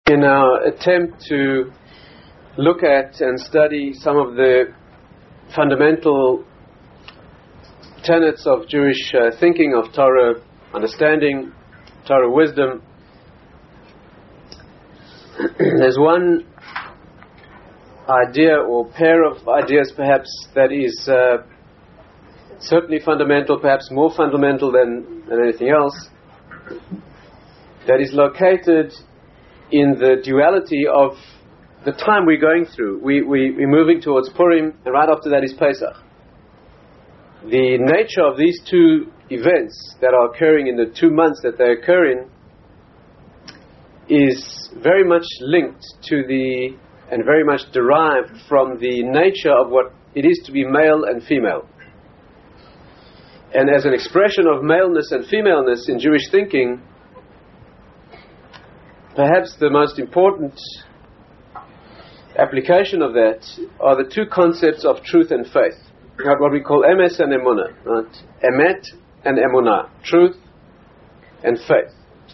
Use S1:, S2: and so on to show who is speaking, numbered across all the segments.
S1: In our attempt to look at and study some of the fundamental tenets of Jewish thinking, of Torah understanding, Torah wisdom, there's one idea or pair of ideas perhaps that is certainly fundamental, perhaps more fundamental than anything else, that is located in the duality of the time we're going through. We're moving towards Purim, and right after that is Pesach. The nature of these two events that are occurring in the 2 months that they occur in is very much linked to and very much derived from the nature of what it is to be male and female. And as an expression of maleness and femaleness in Jewish thinking, perhaps the most important application of that are the two concepts of truth and faith. What we call emes and emunah, right? Emet and emunah, truth and faith.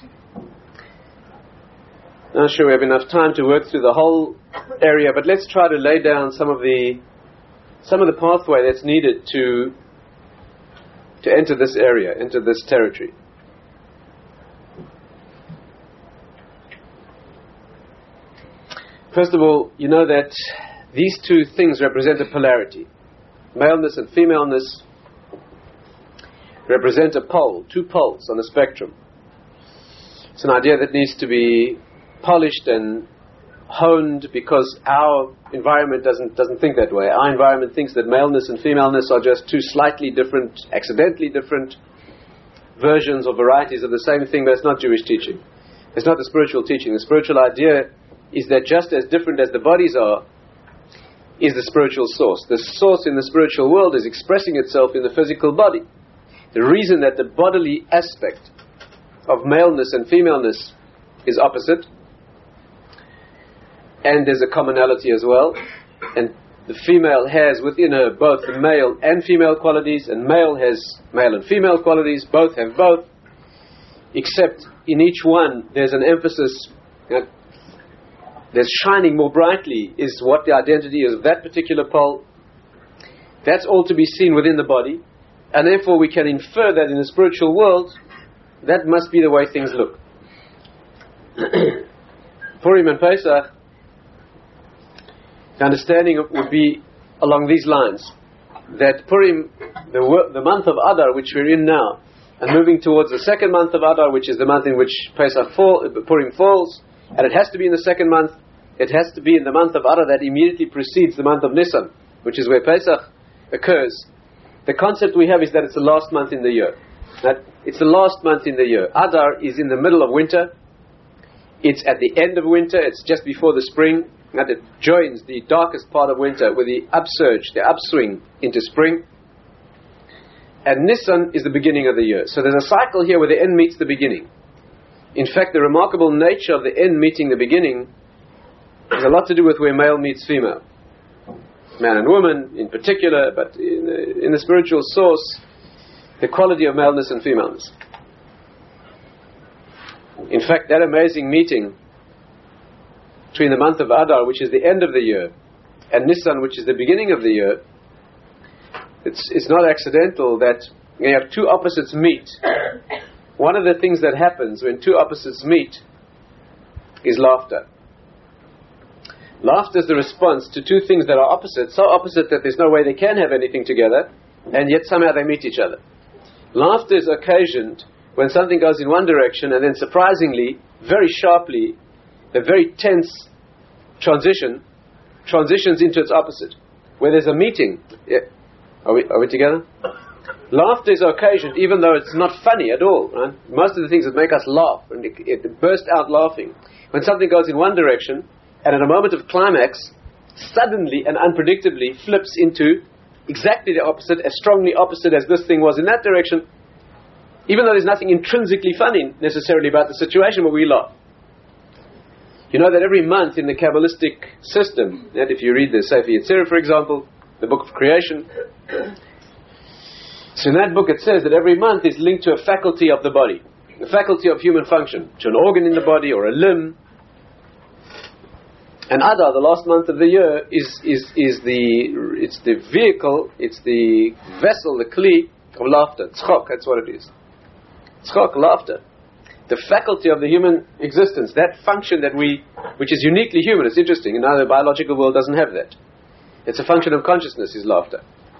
S1: Not sure we have enough time to work through the whole area, but let's try to lay down some of the pathway that's needed to enter this area, enter this territory. First of all, you know that these two things represent a polarity. Maleness and femaleness represent a pole, two poles on a spectrum. It's an idea that needs to be polished and honed because our environment doesn't think that way. Our environment thinks that maleness and femaleness are just two slightly different, accidentally different versions or varieties of the same thing, but it's not Jewish teaching. It's not the spiritual teaching. The spiritual idea is that just as different as the bodies are, is the spiritual source. The source in the spiritual world is expressing itself in the physical body. The reason that the bodily aspect of maleness and femaleness is opposite, and there's a commonality as well, and the female has within her both the male and female qualities, and male has male and female qualities, both have both, except in each one there's an emphasis, there's shining more brightly is what the identity is of that particular pole. That's all to be seen within the body, and therefore we can infer that in the spiritual world that must be the way things look. Purim and Pesach, the understanding would be along these lines, that Purim, the month of Adar, which we're in now, and moving towards the second month of Adar, which is the month in which Purim falls, and it has to be in the second month, it has to be in the month of Adar that immediately precedes the month of Nisan, which is where Pesach occurs. The concept we have is that it's the last month in the year. That it's the last month in the year. Adar is in the middle of winter. It's at the end of winter. It's just before the spring. And it joins the darkest part of winter with the upsurge, the upswing into spring. And Nisan is the beginning of the year. So there's a cycle here where the end meets the beginning. In fact, the remarkable nature of the end meeting the beginning has a lot to do with where male meets female. Man and woman in particular, but in the spiritual source, the quality of maleness and femaleness. In fact, that amazing meeting between the month of Adar, which is the end of the year, and Nisan, which is the beginning of the year, it's not accidental that you have two opposites meet. One of the things that happens when two opposites meet is laughter. Laughter is the response to two things that are opposite, so opposite that there's no way they can have anything together, and yet somehow they meet each other. Laughter is occasioned when something goes in one direction, and then surprisingly, very sharply, a very tense transitions into its opposite. Where there's a meeting. Yeah. Are we together? Laughter is occasioned, even though it's not funny at all. Right? Most of the things that make us laugh, and it burst out laughing, when something goes in one direction, and at a moment of climax, suddenly and unpredictably flips into exactly the opposite, as strongly opposite as this thing was in that direction, even though there's nothing intrinsically funny necessarily about the situation, but we laugh. You know that every month in the Kabbalistic system, that if you read the Sefer Yetzirah, for example, the book of creation, so in that book it says that every month is linked to a faculty of the body, a faculty of human function, to an organ in the body or a limb. And Adar, the last month of the year, it's the vehicle, it's the vessel, the kli of laughter. Tzchok, that's what it is. Tzchok, laughter. The faculty of the human existence, that function which is uniquely human. It's interesting. The biological world doesn't have that. It's a function of consciousness, is laughter.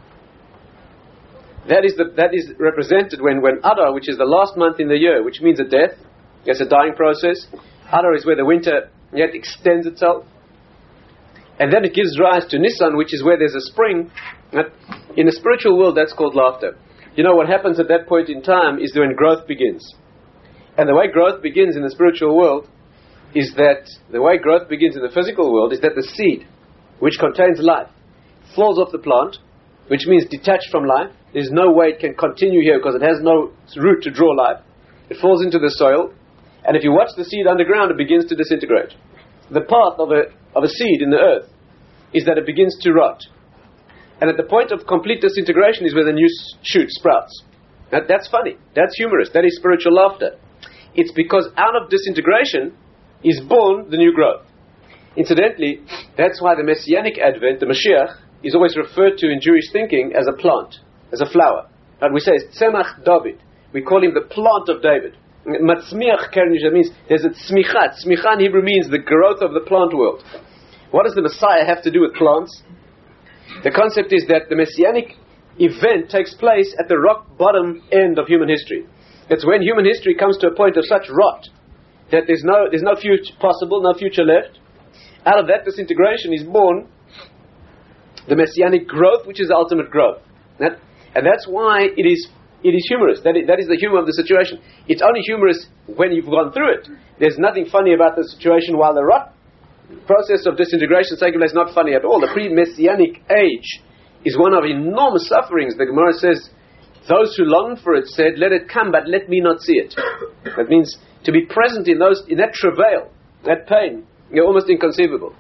S1: That is represented when Adar, which is the last month in the year, which means a death, it's a dying process. Adar is where the winter yet extends itself. And then it gives rise to Nisan, which is where there's a spring. In the spiritual world, that's called laughter. What happens at that point in time is when growth begins. And the way growth begins in the spiritual world is that the way growth begins in the physical world is that the seed, which contains life, falls off the plant, which means detached from life. There's no way it can continue here because it has no root to draw life. It falls into the soil, and if you watch the seed underground, it begins to disintegrate. The path of a seed in the earth is that it begins to rot. And at the point of complete disintegration is where the new shoot sprouts. That's funny. That's humorous. That is spiritual laughter. It's because out of disintegration is born the new growth. Incidentally, that's why the Messianic Advent, the Mashiach, is always referred to in Jewish thinking as a plant, as a flower. And we say it's Tzemach David. We call him the plant of David. Matzmiach Kernisha means there's a tzmicha. Tzmicha in Hebrew means the growth of the plant world. What does the Messiah have to do with plants? The concept is that the Messianic event takes place at the rock bottom end of human history. It's when human history comes to a point of such rot that there's no future possible, no future left. Out of that disintegration is born the Messianic growth, which is the ultimate growth. And that's why it is humorous. That is the humor of the situation. It's only humorous when you've gone through it. There's nothing funny about the situation while the rot process of disintegration is taking place. Not funny at all. The pre-Messianic age is one of enormous sufferings. The Gemara says, those who long for it said, let it come, but let me not see it. That means to be present in that travail, that pain, almost inconceivable.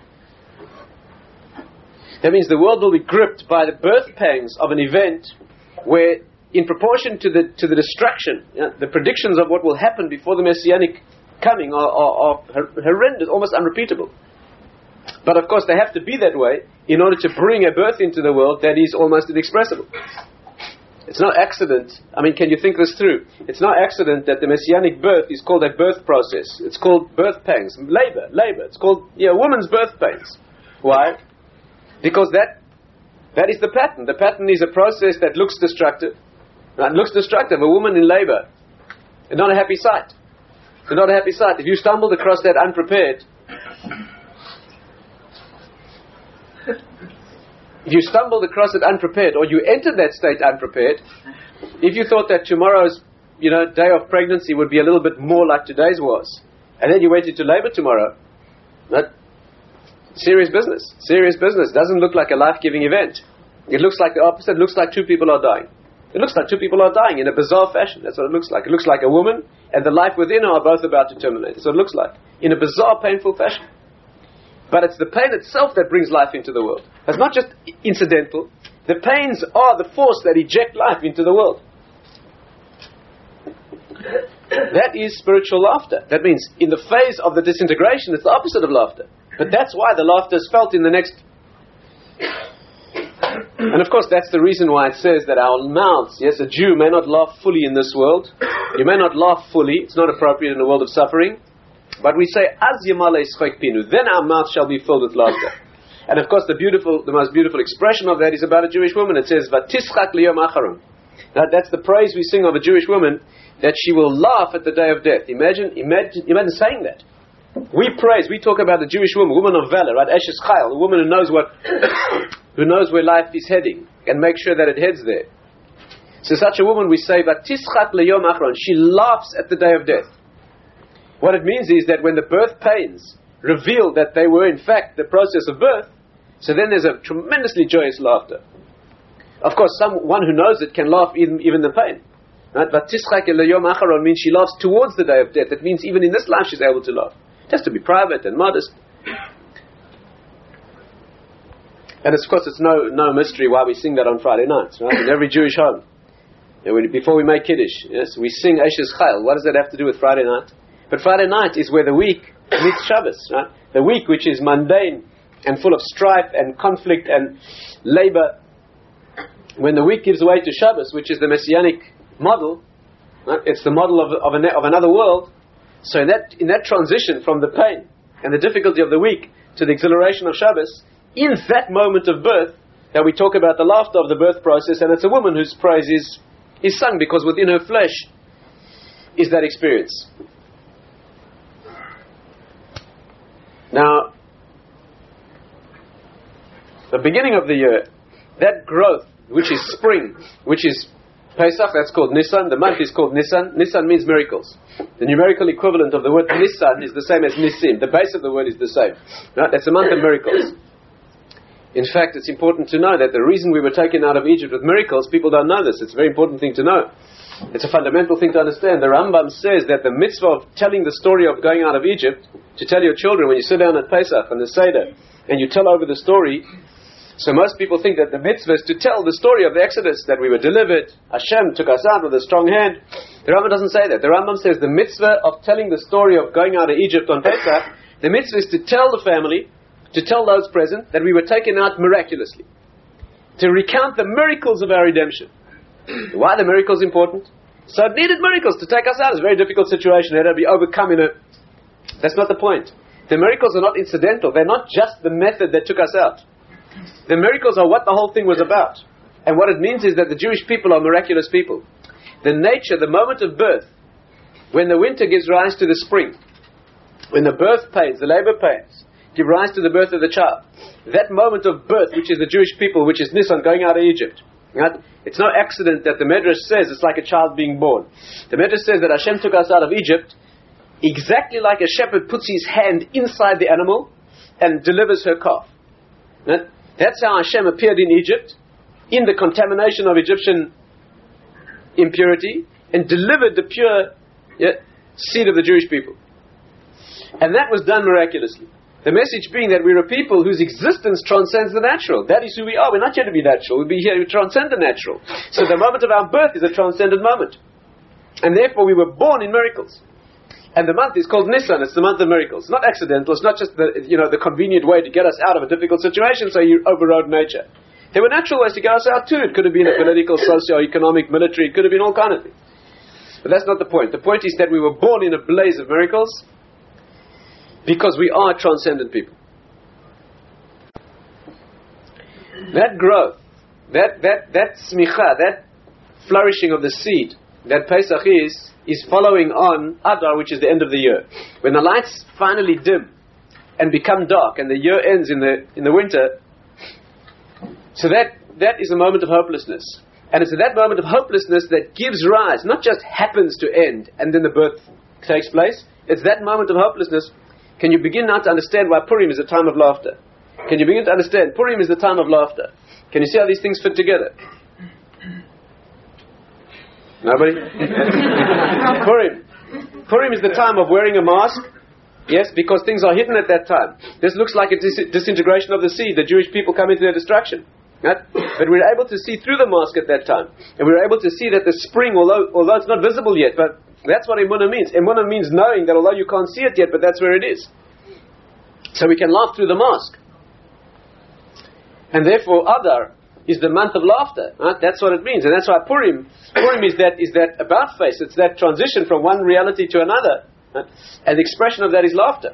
S1: That means the world will be gripped by the birth pangs of an event where, in proportion to the distraction, the predictions of what will happen before the Messianic coming are horrendous, almost unrepeatable. But of course they have to be that way in order to bring a birth into the world that is almost inexpressible. It's no accident. Can you think this through? It's no accident that the Messianic birth is called a birth process. It's called birth pangs. Labor. It's called woman's birth pangs. Why? Because that is the pattern. The pattern is a process that looks destructive. It looks destructive. A woman in labor. It's not a happy sight. It's not a happy sight. If you stumbled across that unprepared, or you entered that state unprepared, if you thought that tomorrow's day of pregnancy would be a little bit more like today's was, and then you went into labor tomorrow, serious business. Doesn't look like a life-giving event. It looks like the opposite. It looks like two people are dying. It looks like two people are dying in a bizarre fashion. That's what it looks like. It looks like a woman and the life within her are both about to terminate. That's what it looks like. In a bizarre, painful fashion. But it's the pain itself that brings life into the world. It's not just incidental. The pains are the force that eject life into the world. That is spiritual laughter. That means in the phase of the disintegration, it's the opposite of laughter. But that's why the laughter is felt in the next... And of course that's the reason why it says that our mouths, yes, a Jew may not laugh fully in this world. You may not laugh fully. It's not appropriate in a world of suffering. But we say, Az Yamale Yischek Pinu, then our mouth shall be filled with laughter. And of course the most beautiful expression of that is about a Jewish woman. It says, Vatischak liyom acharon. Now that's the praise we sing of a Jewish woman, that she will laugh at the day of death. Imagine saying that. We talk about the Jewish woman of valor, right? Eshes Chayil, a woman who knows who knows where life is heading and makes sure that it heads there. So such a woman we say, Vatischak liyom acharon, she laughs at the day of death. What it means is that when the birth pains reveal that they were in fact the process of birth, so then there's a tremendously joyous laughter. Of course, someone who knows it can laugh even the pain. Right? Vatischak liyom acharon means she laughs towards the day of death. It means even in this life she's able to laugh. It has to be private and modest. And of course it's no mystery why we sing that on Friday nights, right? In every Jewish home. Before we make Kiddush, yes, we sing Eshes Chayil. What does that have to do with Friday night? But Friday night is where the week meets Shabbos, right? The week which is mundane and full of strife and conflict and labor, when the week gives way to Shabbos, which is the messianic model, right? It's the model of another world. So in that transition from the pain and the difficulty of the week to the exhilaration of Shabbos, in that moment of birth, that we talk about the laughter of the birth process, and it's a woman whose praise is sung because within her flesh is that experience. Now, the beginning of the year, that growth, which is spring, which is Pesach, that's called Nisan. The month is called Nisan. Nisan means miracles. The numerical equivalent of the word Nisan is the same as Nisim. The base of the word is the same. Right? That's a month of miracles. In fact, it's important to know that the reason we were taken out of Egypt with miracles, people don't know this. It's a very important thing to know. It's a fundamental thing to understand. The Rambam says that the mitzvah of telling the story of going out of Egypt, to tell your children when you sit down at Pesach and the Seder, and you tell over the story. So most people think that the mitzvah is to tell the story of the Exodus, that we were delivered, Hashem took us out with a strong hand. The Rambam doesn't say that. The Rambam says the mitzvah of telling the story of going out of Egypt on Pesach, the mitzvah is to tell the family, to tell those present, that we were taken out miraculously. To recount the miracles of our redemption. Why are the miracles important? So it needed miracles to take us out. It's a very difficult situation. It had to be overcome That's not the point. The miracles are not incidental. They're not just the method that took us out. The miracles are what the whole thing was about. And what it means is that the Jewish people are miraculous people. The nature, the moment of birth, when the winter gives rise to the spring, when the birth pains, the labor pains, give rise to the birth of the child. That moment of birth, which is the Jewish people, which is Nisan going out of Egypt. Right? It's no accident that the Medrash says it's like a child being born. The Medrash says that Hashem took us out of Egypt exactly like a shepherd puts his hand inside the animal and delivers her calf. Right? That's how Hashem appeared in Egypt, in the contamination of Egyptian impurity, and delivered the pure seed of the Jewish people. And that was done miraculously. The message being that we're a people whose existence transcends the natural. That is who we are. We're not here to be natural. We'll be here to transcend the natural. So the moment of our birth is a transcendent moment. And therefore we were born in miracles. And the month is called Nisan. It's the month of miracles. It's not accidental. It's not just the convenient way to get us out of a difficult situation, so you overrode nature. There were natural ways to get us out too. It could have been a political, socio-economic, military. It could have been all kind of things. But that's not the point. The point is that we were born in a blaze of miracles, because we are transcendent people. That growth, that smicha, that flourishing of the seed, that Pesach is following on Adar, which is the end of the year. When the lights finally dim and become dark, and the year ends in the winter, so that is a moment of hopelessness. And it's at that moment of hopelessness that gives rise, not just happens to end and then the birth takes place. It's that moment of hopelessness. Can you begin now to understand why Purim is a time of laughter? Can you begin to understand Purim is the time of laughter? Can you see how these things fit together? Nobody? Purim is the time of wearing a mask. Yes, because things are hidden at that time. This looks like a disintegration of the seed. The Jewish people come into their destruction. Right? But we're able to see through the mask at that time. And we're able to see that the spring, although it's not visible yet, but that's what Emunah means. Emunah means knowing that although you can't see it yet, but that's where it is. So we can laugh through the mask. And therefore Adar is the month of laughter. Right? That's what it means. And that's why Purim is that about face. It's that transition from one reality to another. Right? And the expression of that is laughter.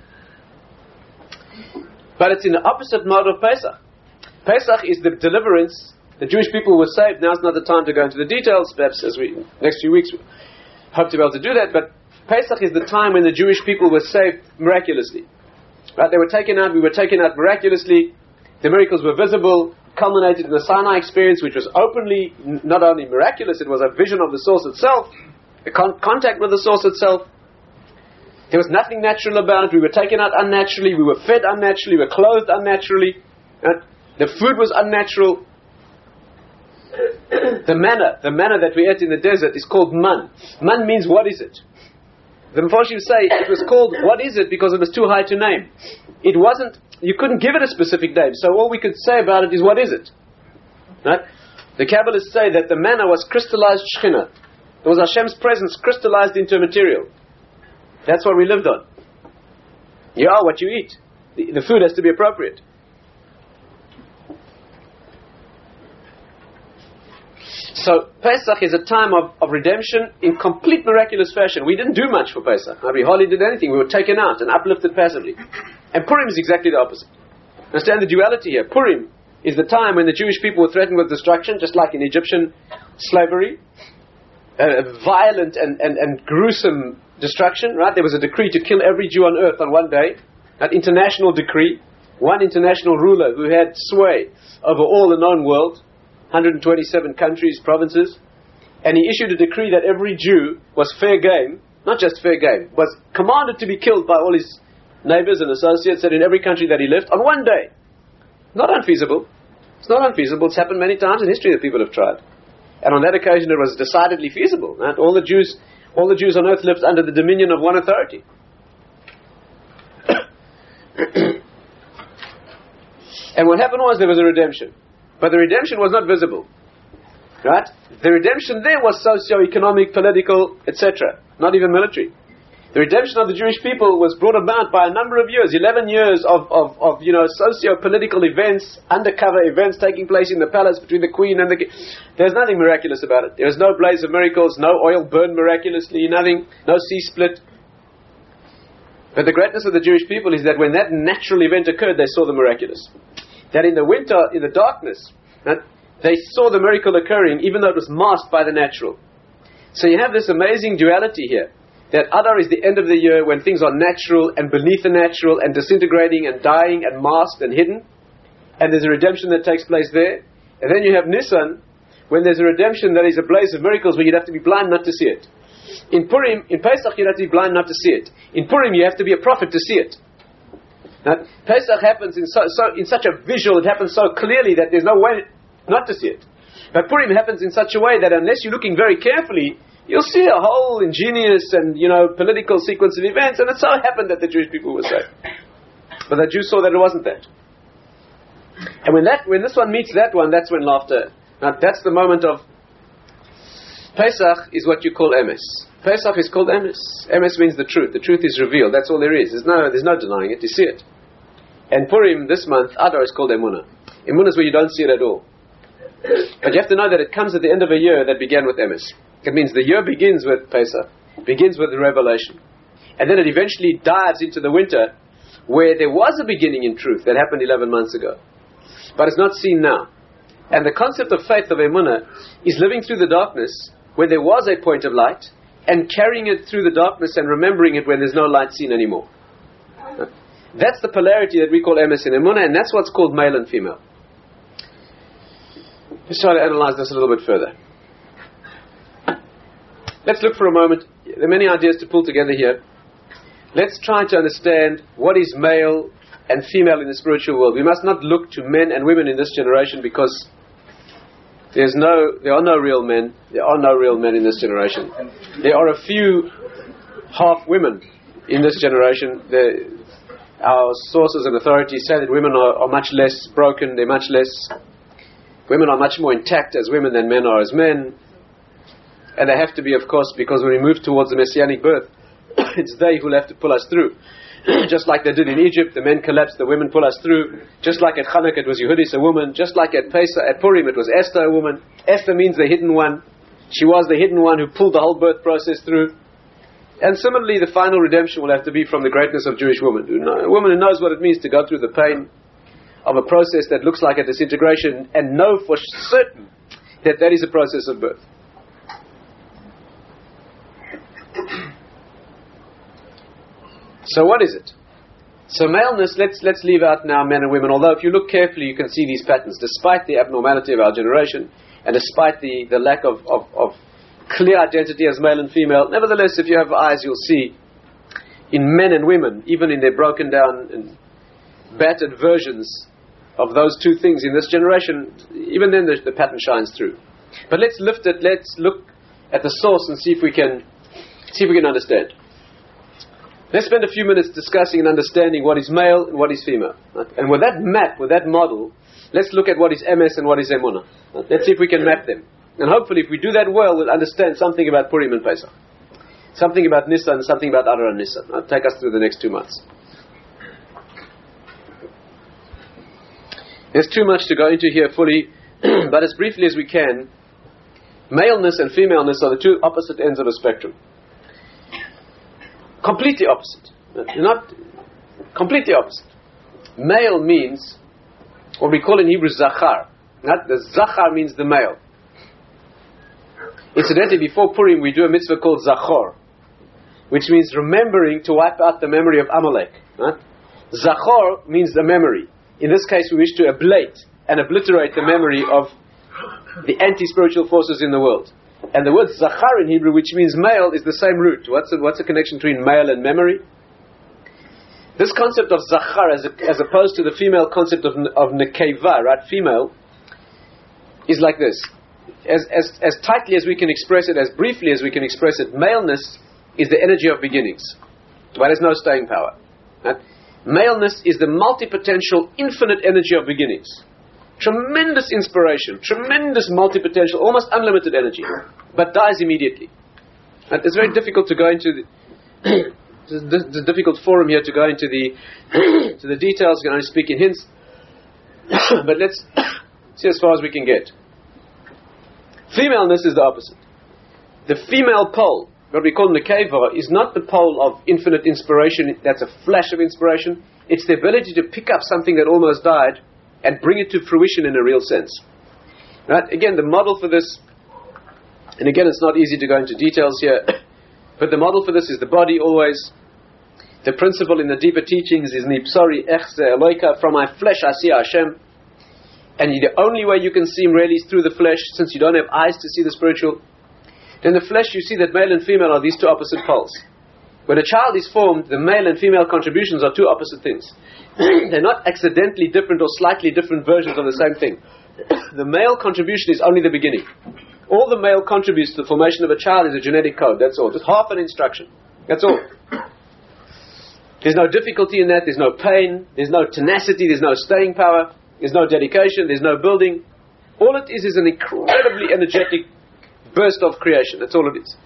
S1: But it's in the opposite mode of Pesach. Pesach is the deliverance. The Jewish people were saved. Now's not the time to go into the details. Perhaps next few weeks hope to be able to do that. But Pesach is the time when the Jewish people were saved miraculously. Right? They were taken out. We were taken out miraculously. The miracles were visible, culminated in the Sinai experience, which was openly not only miraculous, it was a vision of the source itself, a contact with the source itself. There was nothing natural about it. We were taken out unnaturally. We were fed unnaturally. We were clothed unnaturally. Right? The food was unnatural. The manna that we ate in the desert is called man. Man means what is it? The Mephoshim say it was called what is it because it was too high to name. It wasn't. You couldn't give it a specific name. So all we could say about it is what is it? Right? The Kabbalists say that the manna was crystallized Shekhinah. It was Hashem's presence crystallized into a material. That's what we lived on. You are what you eat. The food has to be appropriate. So Pesach is a time of redemption in complete miraculous fashion. We didn't do much for Pesach. We hardly did anything. We were taken out and uplifted passively. And Purim is exactly the opposite. Understand the duality here. Purim is the time when the Jewish people were threatened with destruction, just like in Egyptian slavery. Violent and gruesome destruction, right? There was a decree to kill every Jew on earth on one day. An international decree. One international ruler who had sway over all the known world. 127 countries, provinces. And he issued a decree that every Jew was fair game, not just fair game, was commanded to be killed by all his neighbors and associates in every country that he lived on one day. Not unfeasible. It's not unfeasible. It's happened many times in history that people have tried. And on that occasion it was decidedly feasible. Right? All the Jews on earth lived under the dominion of one authority. And what happened was there was a redemption. But the redemption was not visible. Right? The redemption there was socio-economic, political, etc. Not even military. The redemption of the Jewish people was brought about by a number of years, 11 years of socio-political events, undercover events taking place in the palace between the queen and the king. There's nothing miraculous about it. There is no blaze of miracles, no oil burned miraculously, nothing, no sea split. But the greatness of the Jewish people is that when that natural event occurred, they saw the miraculous. That in the winter, in the darkness, that they saw the miracle occurring even though it was masked by the natural. So you have this amazing duality here. That Adar is the end of the year when things are natural and beneath the natural and disintegrating and dying and masked and hidden. And there's a redemption that takes place there. And then you have Nisan when there's a redemption that is a blaze of miracles where you'd have to be blind not to see it. In Purim, in Pesach you'd have to be blind not to see it. In Purim you have to be a prophet to see it. Now, Pesach happens in such a visual, it happens so clearly that there's no way not to see it. But Purim happens in such a way that unless you're looking very carefully, you'll see a whole ingenious and, political sequence of events, and it so happened that the Jewish people were saved. But the Jews saw that it wasn't that. And when this one meets that one, that's when laughter. Now, that's the moment of Pesach is what you call Emes. Pesach is called Emes. Emes means the truth. The truth is revealed. That's all there is. There's no denying it. You see it. And Purim this month, Adar, is called Emunah. Emunah is where you don't see it at all. But you have to know that it comes at the end of a year that began with Emes. It means the year begins with Pesach, begins with the revelation. And then it eventually dives into the winter where there was a beginning in truth that happened 11 months ago. But it's not seen now. And the concept of faith of Emunah is living through the darkness where there was a point of light and carrying it through the darkness and remembering it when there's no light seen anymore. That's the polarity that we call Emes and Emunah, and that's what's called male and female. Let's try to analyze this a little bit further. Let's look for a moment. There are many ideas to pull together here. Let's try to understand what is male and female in the spiritual world. We must not look to men and women in this generation because there are no real men. There are no real men in this generation. There are a few half women in this generation. Our sources and authorities say that women are much less broken. Women are much more intact as women than men are as men. And they have to be, of course, because when we move towards the Messianic birth, it's they who will have to pull us through. Just like they did in Egypt, the men collapsed, the women pull us through. Just like at Chanukah, it was Yehudis, a woman. Just like at Purim, it was Esther, a woman. Esther means the hidden one. She was the hidden one who pulled the whole birth process through. And similarly, the final redemption will have to be from the greatness of Jewish woman. A woman who knows what it means to go through the pain of a process that looks like a disintegration and know for certain that that is a process of birth. So what is it? So maleness, let's leave out now men and women, although if you look carefully you can see these patterns, despite the abnormality of our generation and despite the lack of clear identity as male and female. Nevertheless, if you have eyes you'll see in men and women, even in their broken down and battered versions of those two things in this generation, even then the pattern shines through. But let's lift it, let's look at the source and see if we can understand. Let's spend a few minutes discussing and understanding what is male and what is female. Right? And with that map, with that model, let's look at what is Emes and what is Emunah. Right? Let's see if we can map them. And hopefully if we do that well, we'll understand something about Purim and Pesach. Something about Nisan, something about Adar and Nisan. It'll take us through the next 2 months. There's too much to go into here fully, but as briefly as we can, maleness and femaleness are the two opposite ends of a spectrum. Completely opposite. Not completely opposite. Male means what we call in Hebrew zachar. Not the zachar means the male. Incidentally, before Purim we do a mitzvah called zachor, which means remembering to wipe out the memory of Amalek. Right? Zachor means the memory. In this case, we wish to ablate and obliterate the memory of the anti-spiritual forces in the world. And the word zachar in Hebrew, which means male, is the same root. What's the connection between male and memory? This concept of zachar, as opposed to the female concept of nekeva, right? Female, is like this. As tightly as we can express it, as briefly as we can express it, maleness is the energy of beginnings, but there's no staying power. Right? Maleness is the multi-potential, infinite energy of beginnings. Tremendous inspiration, tremendous multi-potential, almost unlimited energy, but dies immediately. Right? It's very difficult to go into the difficult forum here to go into the to the details. We can only speak in hints, but let's see as far as we can get. Femaleness is the opposite. The female pole, what we call nekeva, is not the pole of infinite inspiration. That's a flash of inspiration. It's the ability to pick up something that almost died and bring it to fruition in a real sense. Right? Again, the model for this, and again, it's not easy to go into details here, but the model for this is the body always. The principle in the deeper teachings is nipsari echze eloika, from my flesh I see Hashem. And the only way you can see Him really is through the flesh, since you don't have eyes to see the spiritual. In the flesh you see that male and female are these two opposite poles. When a child is formed, the male and female contributions are two opposite things. They're not accidentally different or slightly different versions of the same thing. The male contribution is only the beginning. All the male contributes to the formation of a child is a genetic code, that's all. Just half an instruction. That's all. There's no difficulty in that, there's no pain, there's no tenacity, there's no staying power, there's no dedication, there's no building. All it is an incredibly energetic burst of creation. That's all it is.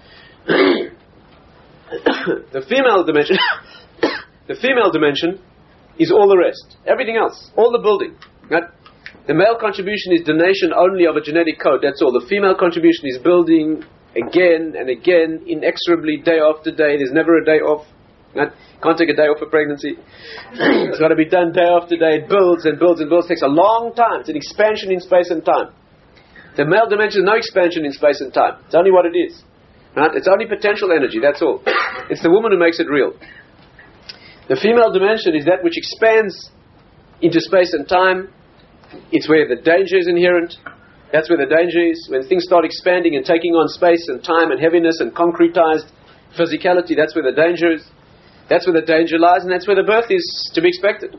S1: The female dimension the female dimension is all the rest. Everything else. All the building. Right? The male contribution is donation only of a genetic code. That's all. The female contribution is building again and again, inexorably, day after day. There's never a day off. Right? Can't take a day off for pregnancy. It's got to be done day after day. It builds and builds and builds. It takes a long time. It's an expansion in space and time. The male dimension is no expansion in space and time. It's only what it is. Right? It's only potential energy. That's all. It's the woman who makes it real. The female dimension is that which expands into space and time. It's where the danger is inherent. That's where the danger is. When things start expanding and taking on space and time and heaviness and concretized physicality, that's where the danger is. That's where the danger lies, and that's where the birth is to be expected.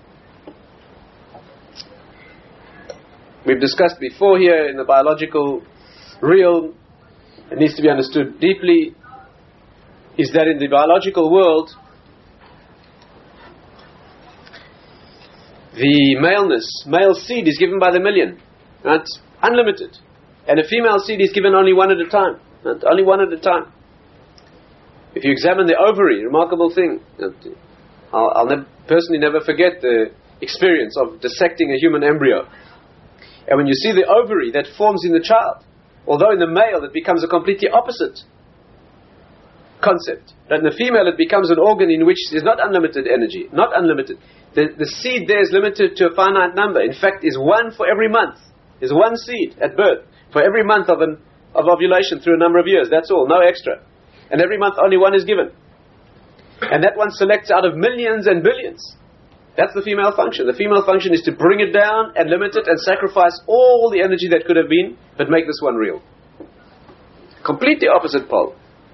S1: We've discussed before here in the biological realm, it needs to be understood deeply, is that in the biological world, the male seed is given by the million, right? Unlimited. And a female seed is given only one at a time, right? Only one at a time. If you examine the ovary, remarkable thing. I'll personally never forget the experience of dissecting a human embryo. And when you see the ovary that forms in the child, although in the male it becomes a completely opposite concept. But in the female it becomes an organ in which there's not unlimited energy, not unlimited. The seed there is limited to a finite number. In fact, is one for every month. There's one seed at birth for every month of ovulation through a number of years. That's all, no extra. And every month only one is given. And that one selects out of millions and billions. That's the female function. The female function is to bring it down and limit it and sacrifice all the energy that could have been, but make this one real. Completely opposite pole.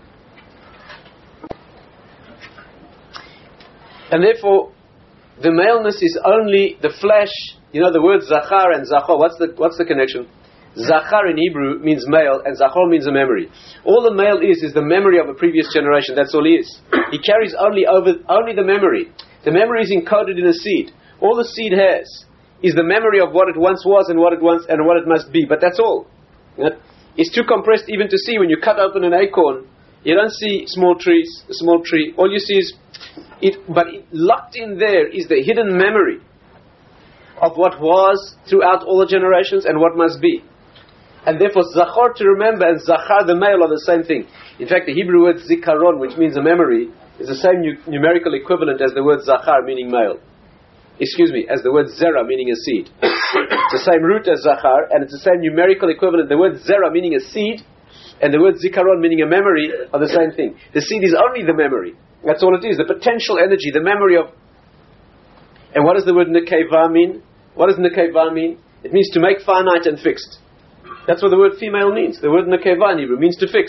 S1: And therefore, the maleness is only the flesh. You know the word zachar and zachor. What's the connection? Zachar in Hebrew means male, and Zachor means a memory. All the male is the memory of a previous generation. That's all he is. He carries only the memory. The memory is encoded in a seed. All the seed has is the memory of what it once was and what it must be. But that's all. It's too compressed even to see. When you cut open an acorn, you don't see a small tree. All you see is it. But locked in there is the hidden memory of what was throughout all the generations and what must be. And therefore, Zachor to remember and Zachar the male are the same thing. In fact, the Hebrew word Zikaron, which means a memory, is the same numerical equivalent as the word Zachar, meaning male. As the word Zera, meaning a seed. It's the same root as Zachar, and it's the same numerical equivalent. The word Zera, meaning a seed, and the word Zikaron, meaning a memory, are the same thing. The seed is only the memory. That's all it is, the potential energy, the memory of... And what does the word Nekeva mean? What does Nekeva mean? It means to make finite and fixed. That's what the word female means. The word Nekeva in Hebrew means to fix.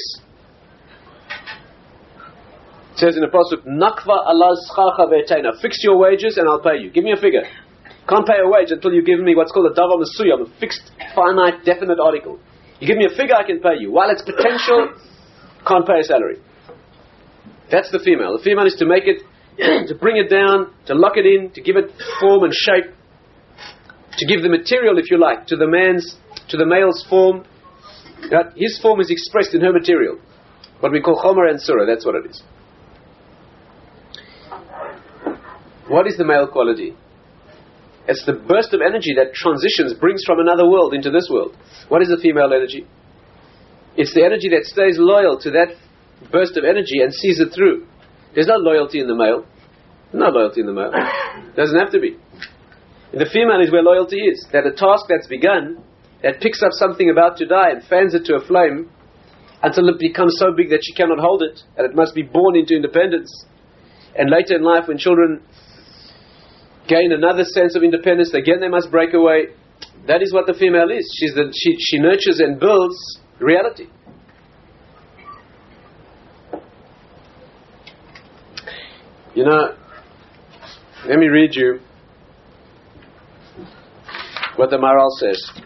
S1: It says in the Pasuk, Nakva Allah scharcha ve'etena. Fix your wages and I'll pay you. Give me a figure. Can't pay a wage until you give me what's called a davar mesuyam, a fixed, finite, definite article. You give me a figure, I can pay you. While it's potential, can't pay a salary. That's the female. The female is to make it, to bring it down, to lock it in, to give it form and shape, to give the material, if you like, to the male's form. That his form is expressed in her material. What we call chomer and surah, that's what it is. What is the male quality? It's the burst of energy that transitions, brings from another world into this world. What is the female energy? It's the energy that stays loyal to that burst of energy and sees it through. There's no loyalty in the male. No loyalty in the male. Doesn't have to be. In the female is where loyalty is. That a task that's begun, that picks up something about to die and fans it to a flame until it becomes so big that she cannot hold it, and it must be born into independence. And later in life, when children gain another sense of independence, again they must break away. That is what the female is. She nurtures and builds reality. You know, let me read you what the Maharal says.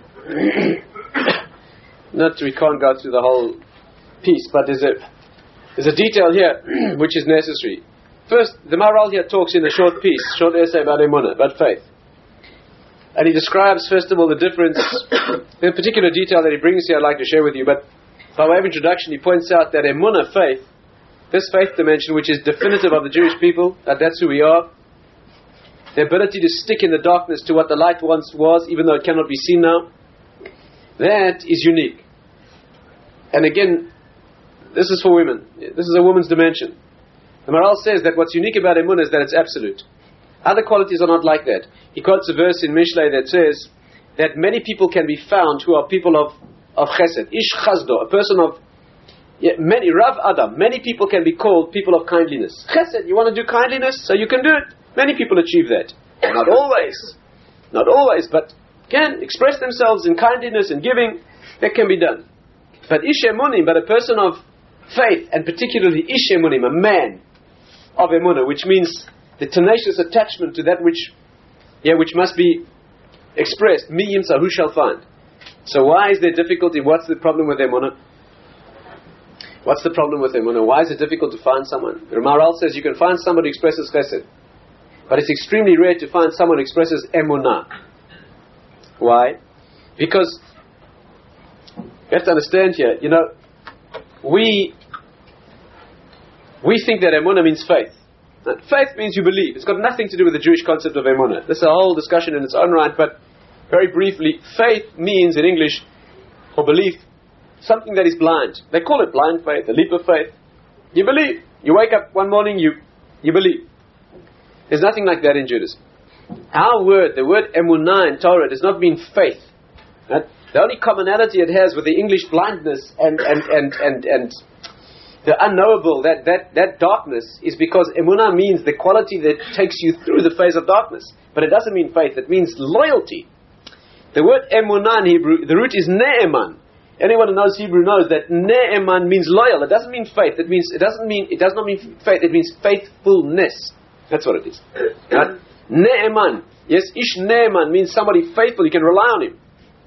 S1: We can't go through the whole piece, but there's a detail here which is necessary. First, the Maharal here talks in a short essay about emunah, about faith. And he describes, first of all, the difference, the particular detail that he brings here I'd like to share with you, but by way of introduction, he points out that emunah, faith, this faith dimension, which is definitive of the Jewish people, that that's who we are, the ability to stick in the darkness to what the light once was, even though it cannot be seen now, that is unique. And again, this is for women. This is a woman's dimension. The Maharal says that what's unique about emunah is that it's absolute. Other qualities are not like that. He quotes a verse in Mishlei that says that many people can be found who are people of chesed. Ish chazdo, a person of many people can be called people of kindliness. Chesed, you want to do kindliness, so you can do it. Many people achieve that. Not always, but can express themselves in kindliness and giving. That can be done. But ish emunim, but a person of faith, and particularly ish emunim, a man of emunah, which means the tenacious attachment to that which must be expressed. Mi yimsa, who shall find? So why is there difficulty? What's the problem with emunah? What's the problem with emunah? Why is it difficult to find someone? The Maharal says you can find somebody who expresses chesed, but it's extremely rare to find someone who expresses emunah. Why? Because you have to understand here, we think that emunah means faith. Faith means you believe. It's got nothing to do with the Jewish concept of emunah. This is a whole discussion in its own right, but very briefly, faith means in English, or belief, something that is blind. They call it blind faith, a leap of faith. You believe. You wake up one morning, you believe. There's nothing like that in Judaism. Our word, the word emunah in Torah, does not mean faith. Right? The only commonality it has with the English blindness and the unknowable, that darkness, is because emunah means the quality that takes you through the phase of darkness. But it doesn't mean faith, it means loyalty. The word emunah in Hebrew, the root is ne'eman. Anyone who knows Hebrew knows that ne'eman means loyal. It doesn't mean faith. It does not mean faith. It means faithfulness. That's what it is. Right? Ne'eman. Yes, ish ne'eman means somebody faithful. You can rely on him.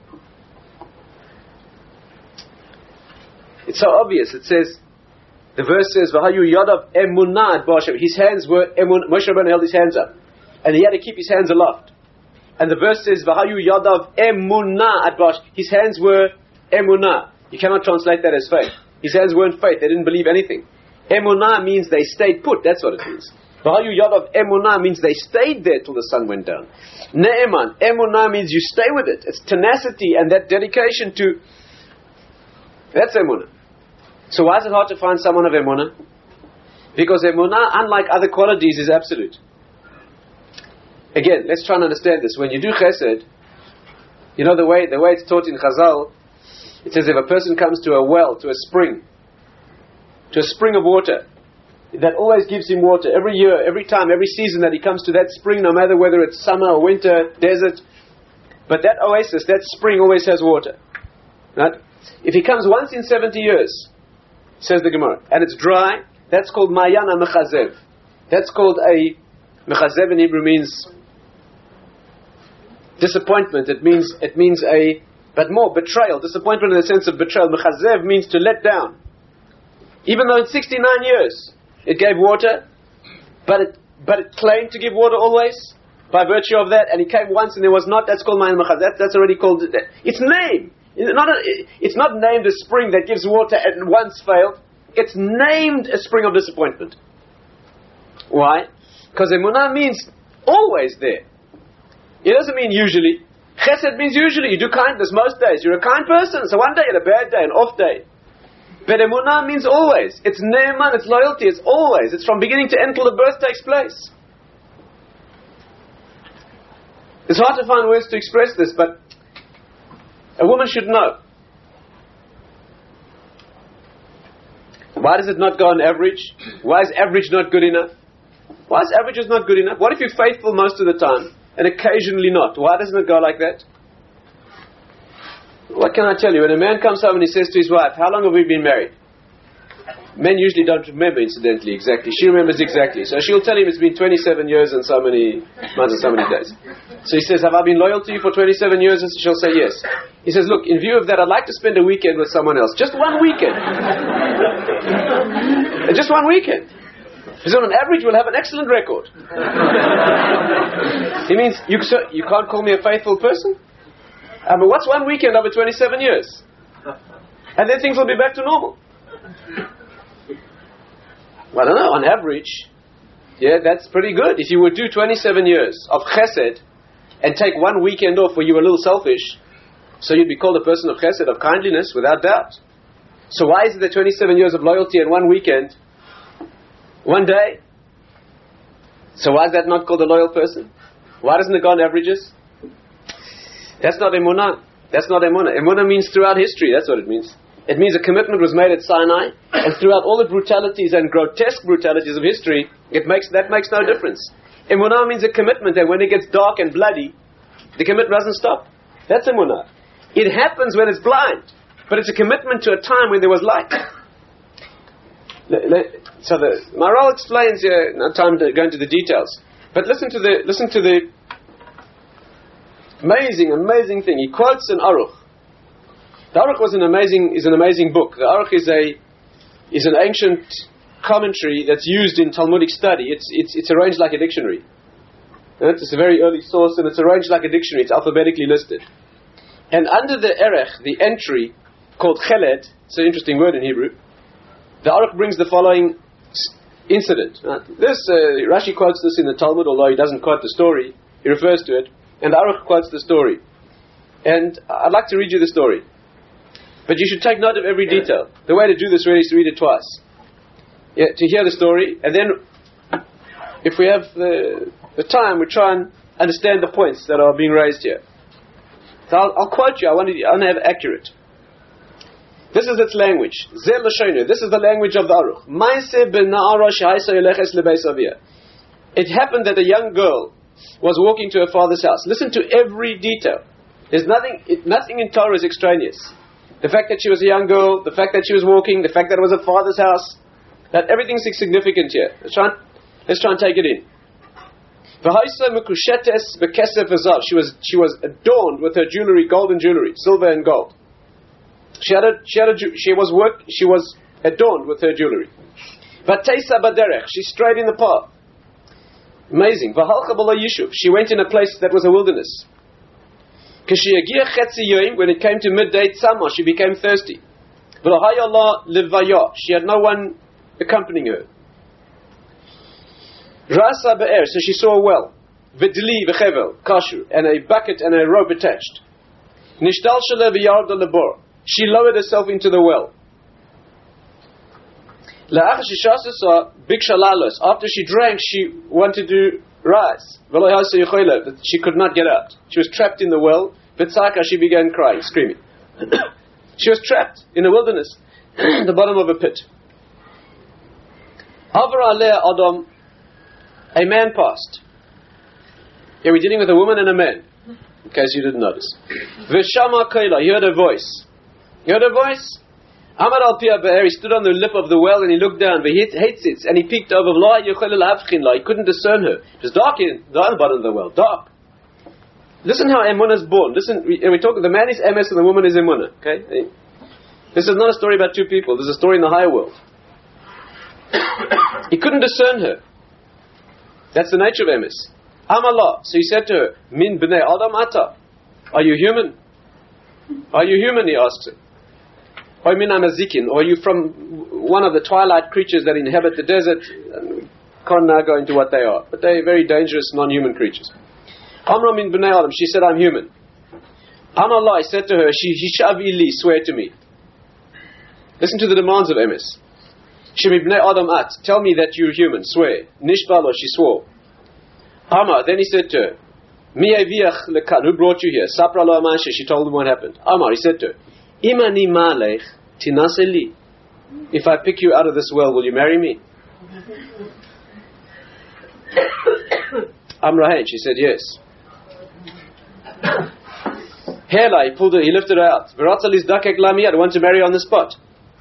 S1: It's so obvious. It says, the verse says, "V'hayu yadav emunah ad b'Hashem." His hands were emunah. Moshe Rabbeinu held his hands up, and he had to keep his hands aloft. And the verse says, "V'hayu yadav emunah ad b'Hashem." His hands were emunah. You cannot translate that as faith. His hands weren't faith. They didn't believe anything. Emunah means they stayed put. That's what it means. V'hayu yadav emunah means they stayed there till the sun went down. Ne'eman, emunah means you stay with it. It's tenacity and that dedication to. That's emunah. So why is it hard to find someone of emunah? Because emunah, unlike other qualities, is absolute. Again, let's try and understand this. When you do chesed, you know the way it's taught in Chazal, it says if a person comes to a well, to a spring of water, that always gives him water, every year, every time, every season that he comes to that spring, no matter whether it's summer or winter, desert, but that oasis, that spring always has water. Right? If he comes once in 70 years, says the Gemara, and it's dry, that's called Mayana Mechazev. That's called a Mechazev in Hebrew means disappointment. It means but more betrayal, disappointment in the sense of betrayal. Mechazev means to let down. Even though in 69 years it gave water, but it claimed to give water always by virtue of that, and he came once and there was not. That's called Mayana Mechazev. That's already called its name. It's not named a spring that gives water and once failed. It's named a spring of disappointment. Why? Because emunah means always there. It doesn't mean usually. Chesed means usually. You do kindness most days. You're a kind person. So one day you had a bad day, an off day. But emunah means always. It's ne'eman, it's loyalty, it's always. It's from beginning to end till the birth takes place. It's hard to find words to express this, but a woman should know. Why does it not go on average? Why is average not good enough? Why is average not good enough? What if you're faithful most of the time and occasionally not? Why doesn't it go like that? What can I tell you? When a man comes home and he says to his wife, how long have we been married? Men usually don't remember, incidentally, exactly. She remembers exactly. So she'll tell him it's been 27 years and so many months and so many days. So he says, have I been loyal to you for 27 years? And she'll say yes. He says, look, in view of that, I'd like to spend a weekend with someone else. Just one weekend. Just one weekend. He said, on average, we'll have an excellent record. He means, you can't call me a faithful person? I mean, what's one weekend over 27 years? And then things will be back to normal. Well, I don't know, on average, yeah, that's pretty good. If you would do 27 years of chesed and take one weekend off where you were a little selfish, so you'd be called a person of chesed, of kindliness, without doubt. So why is it that 27 years of loyalty and one weekend, one day? So why is that not called a loyal person? Why doesn't it go on averages? That's not emunah. That's not emunah. Emunah means throughout history, that's what it means. It means a commitment was made at Sinai, and throughout all the brutalities and grotesque brutalities of history, that makes no difference. Emunah means a commitment that when it gets dark and bloody, the commitment doesn't stop. That's emunah. It happens when it's blind, but it's a commitment to a time when there was light. So the Maharal explains here, no time to go into the details, but listen to the amazing thing. He quotes an Aruch. The Aruch is an amazing book. The Aruch is an ancient commentary that's used in Talmudic study. It's arranged like a dictionary. It's a very early source, and it's arranged like a dictionary. It's alphabetically listed. And under the erech, the entry called cheled, it's an interesting word in Hebrew, the Aruch brings the following incident. Rashi quotes this in the Talmud, although he doesn't quote the story. He refers to it, and the Aruch quotes the story. And I'd like to read you the story. But you should take note of every detail. The way to do this really is to read it twice. Yeah, to hear the story, and then if we have the time, we try and understand the points that are being raised here. So I'll quote you. I want to have accurate. This is its language. Zel l'shoinu. This is the language of the Aruch. Ma'aseh ben na'ara shehaysa yeleches lebeis avia. It happened that a young girl was walking to her father's house. Listen to every detail. There's nothing in Torah is extraneous. The fact that she was a young girl, the fact that she was walking, the fact that it was her father's house, that everything's significant here. Let's try and take it in. She was adorned with her jewelry, golden jewelry, silver and gold. She was adorned with her jewelry. She strayed in the path. Amazing. She went in a place that was a wilderness. When it came to midday, she became thirsty. She had no one accompanying her. Rasa be'er, so she saw a well. V'dli v'chevel, kashu, and a bucket and a rope attached. Nishtal shele v'yarda lebor. She lowered herself into the well. After she drank, she wanted to rise. She could not get out. She was trapped in the well. She began crying, screaming. She was trapped in the wilderness, at the bottom of a pit. A man passed. Here we're dealing with a woman and a man, in case you didn't notice. V'shama kaila, he heard a voice. He heard a voice. Amar al pia be'er, he stood on the lip of the well and he looked down. V'hitzitz, and he peeked over. He couldn't discern her. It was dark in the bottom of the well, dark. Listen how Emunah is born. Listen, we talk. The man is emes and the woman is Emunah. Okay, this is not a story about two people. This is a story in the higher world. He couldn't discern her. That's the nature of emes. Amallah. So he said to her, "Min bnei Adam ata? Are you human? Are you human?" He asks her. Or min amazikin? Or are you from one of the twilight creatures that inhabit the desert? And we can't now go into what they are, but they're very dangerous, non-human creatures. Amra min bnei Adam. She said, "I'm human." Amallah said to her, "Hishavi li, swear to me." Listen to the demands of emes. Shemi bnei Adam at, tell me that you're human. Swear. Nishbalo, she swore. Amar, then he said to her, Mi aviach lekan, who brought you here? Sapra lo amanshe, she told him what happened. Amar, he said to her, Imani malech tinaseli. If I pick you out of this well, will you marry me? Amrahen, she said yes. Hela, he lifted her out. V'ratzalis dakek lamiyad, I want to marry on the spot.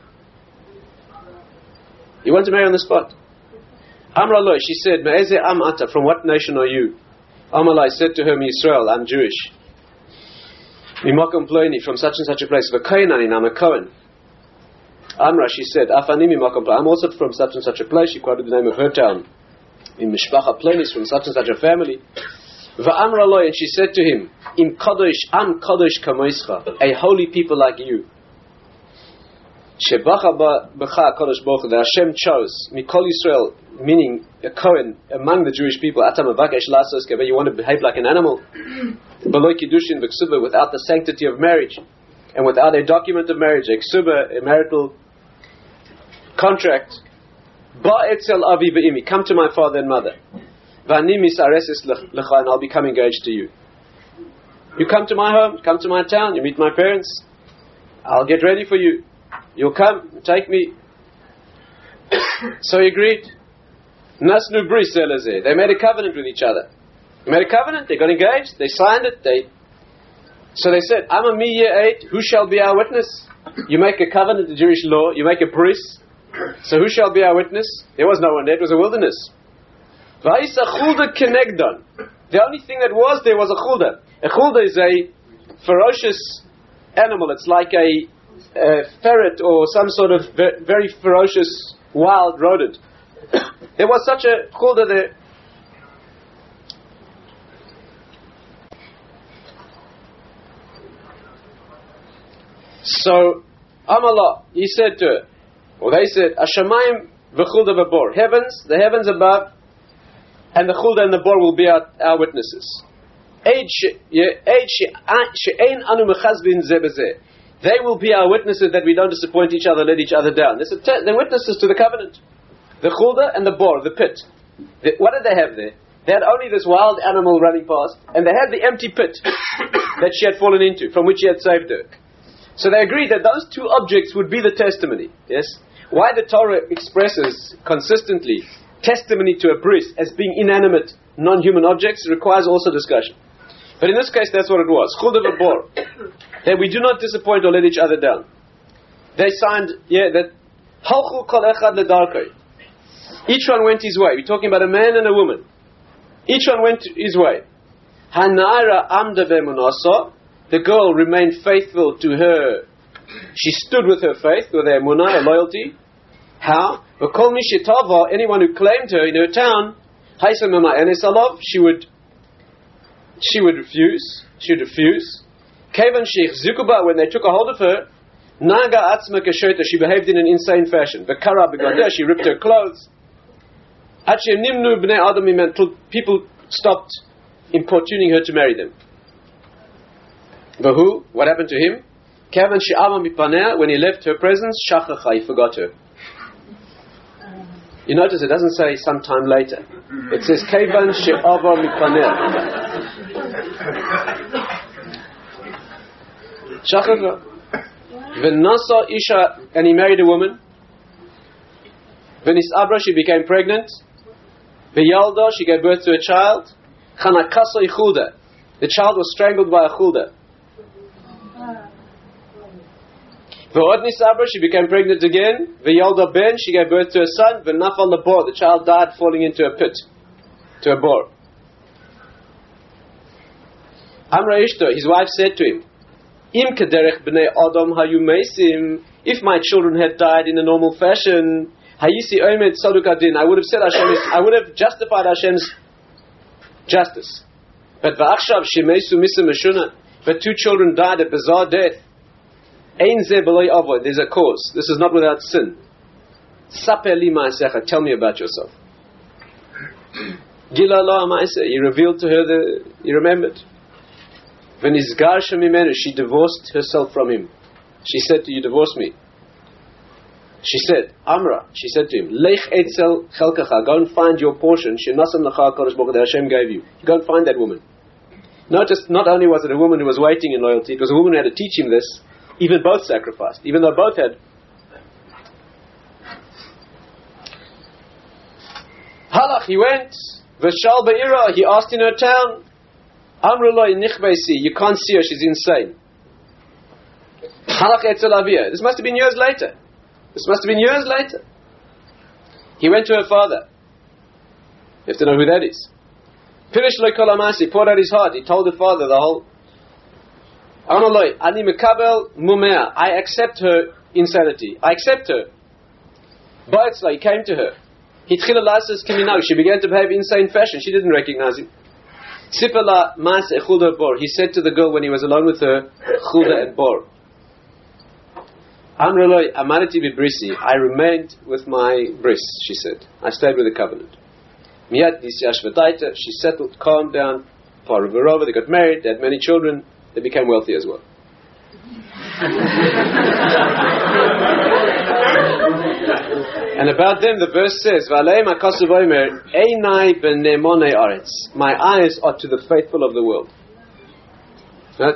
S1: You want to marry on the spot? Amra lo, she said, Me'eze am ata, from what nation are you? Amalai said to her, Yisrael, I'm Jewish. Mimakom ploini, from such and such a place. V'koinanin, I'm a Cohen. Amra, she said, Afani mimakom ploini, I'm also from such and such a place. She quoted the name of her town. In Mishpacha Ploinis, from such and such a family. V'amra lo, and she said to him, Im kadosh, am kadosh kamoischa, a holy people like you. Shebacha b'cha kadosh baruch, that Hashem chose, Mikol Yisrael, meaning a Kohen among the Jewish people. Atam avakesh lasos kaveh, you want to behave like an animal. B'lo kiddushin v'ksuba, without the sanctity of marriage, and without a document of marriage, a ksuba, a marital contract. Ba etzel avi v'imi, come to my father and mother. V'ani misareses lecha, and I'll become engaged to you. You come to my home, come to my town, you meet my parents. I'll get ready for you. You'll come, take me. So he agreed. Nasnu bris elazeh. They made a covenant with each other. They made a covenant, they got engaged, they signed it, so they said, Ama mi ye'et, who shall be our witness? You make a covenant, the Jewish law, you make a bris. So who shall be our witness? There was no one there, it was a wilderness. Va'isa chulda kenegdon. The only thing that was there was a chulda. A chulda is a ferocious animal. It's like a ferret or some sort of very ferocious wild rodent. There was such a chulda there. So Amallah, he said to her, or they said, Ashamayim v'chulda v'bor, heavens, the heavens above, and the chulda and the bor will be our witnesses. They will be our witnesses that we don't disappoint each other, let each other down. They're witnesses to the covenant. The chulda and the bor, the pit. What did they have there? They had only this wild animal running past, and they had the empty pit that she had fallen into, from which he had saved her. So they agreed that those two objects would be the testimony. Yes? Why the Torah expresses consistently testimony to a bris as being inanimate, non-human objects requires also discussion. But in this case, that's what it was. Chulda v'bor. That we do not disappoint or let each other down. They signed, that halchu kol echad ledarkei. Each one went his way. We're talking about a man and a woman. Each one went his way. Hana'ara amda ve'munasa. The girl remained faithful to her. She stood with her faith, with her emunah, her loyalty. How? V'kol mi shetava, anyone who claimed her in her town, haisa mema'enes alav, she would refuse. She would refuse. Kevan sheikh zukuba, when they took a hold of her, naga atzma keshota, she behaved in an insane fashion. V'kara begadeh, she ripped her clothes. Until people stopped importuning her to marry them. Vahu, what happened to him? When he left her presence, shachacha, he forgot her. You notice it doesn't say sometime later. It says Kevan she'ava mipaneh. Shachacha. V'nasa isha, and he married a woman. V'nisabra, she became pregnant. V'yalda, she gave birth to a child. Chanakasa ichulda, the child was strangled by a chulda. V'od nisabra, she became pregnant again. V'yalda ben, she gave birth to a son. V'nafal labor, the child died falling into a pit, to a bore. Amra ishto, his wife said to him, Im kederech b'nei adam hayu meisim, if my children had died in a normal fashion, hayisi omed saduk adin, I would have said I would have justified Hashem's justice. But v'achshav shemeisu misa meshuna, but two children died a bizarre death. Ein ze b'loi avoid, there's a cause. This is not without sin. Saper li ma'asecha, tell me about yourself. Gila lo ma'aseh, he revealed to her he remembered. When she divorced herself from him. She said to you, divorce me. She said, Amra, she said to him, Lech etzel chelkacha, go and find your portion, shenasam lacha HaKadosh Baruch Hu, that Hashem gave you. Go and find that woman. Notice, not only was it a woman who was waiting in loyalty, it was a woman who had to teach him this, even both sacrificed, even though both had. Halach, he went, V'shal ba'ira, he asked in her town, Amrullah nichbeisi, you can't see her, she's insane. Halach etzel aviyah, this must have been years later. He went to her father. You have to know who that is. Pirish lo kol amasi, poured out his heart. He told the father the whole. Amrullah, ani mekabel mumea, I accept her insanity. I accept her. Ba'etzla, he came to her. Hitchila lasas kiminag, she began to behave in insane fashion. She didn't recognize him. Sipala mas echulda bor. He said to the girl when he was alone with her, chulda and bor. Amrullah amanati bibrisi. I remained with my bris, she said. I stayed with the covenant. Miyat nisyashvataita. She settled, calmed down. Paravarova, they got married, they had many children, they became wealthy as well. And about them the verse says, V'aleim hakasav omer, Einai b'nemonei aretz. My eyes are to the faithful of the world. Right?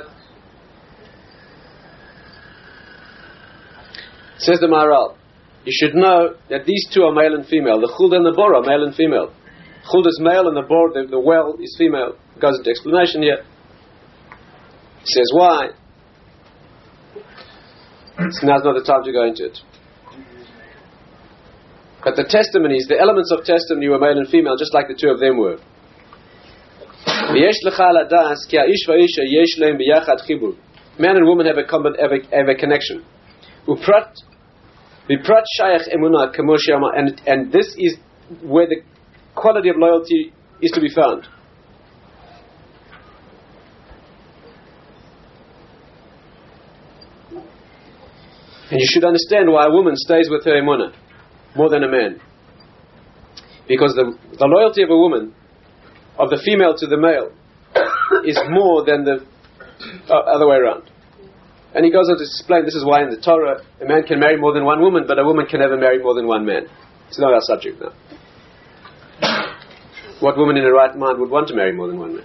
S1: Says the Maharal, you should know that these two are male and female. The Chulda and the Bor are male and female. Chulda is male and the Bor, the well, is female. It goes into explanation here. He says why. So now's not the time to go into it. But the testimonies, the elements of testimony were male and female, just like the two of them were. Man and woman have a connection. And this is where the quality of loyalty is to be found. And you should understand why a woman stays with her emunah more than a man. Because the loyalty of a woman, of the female to the male, is more than the other way around. And he goes on to explain, this is why in the Torah, a man can marry more than one woman, but a woman can never marry more than one man. It's not our subject now. What woman in her right mind would want to marry more than one man?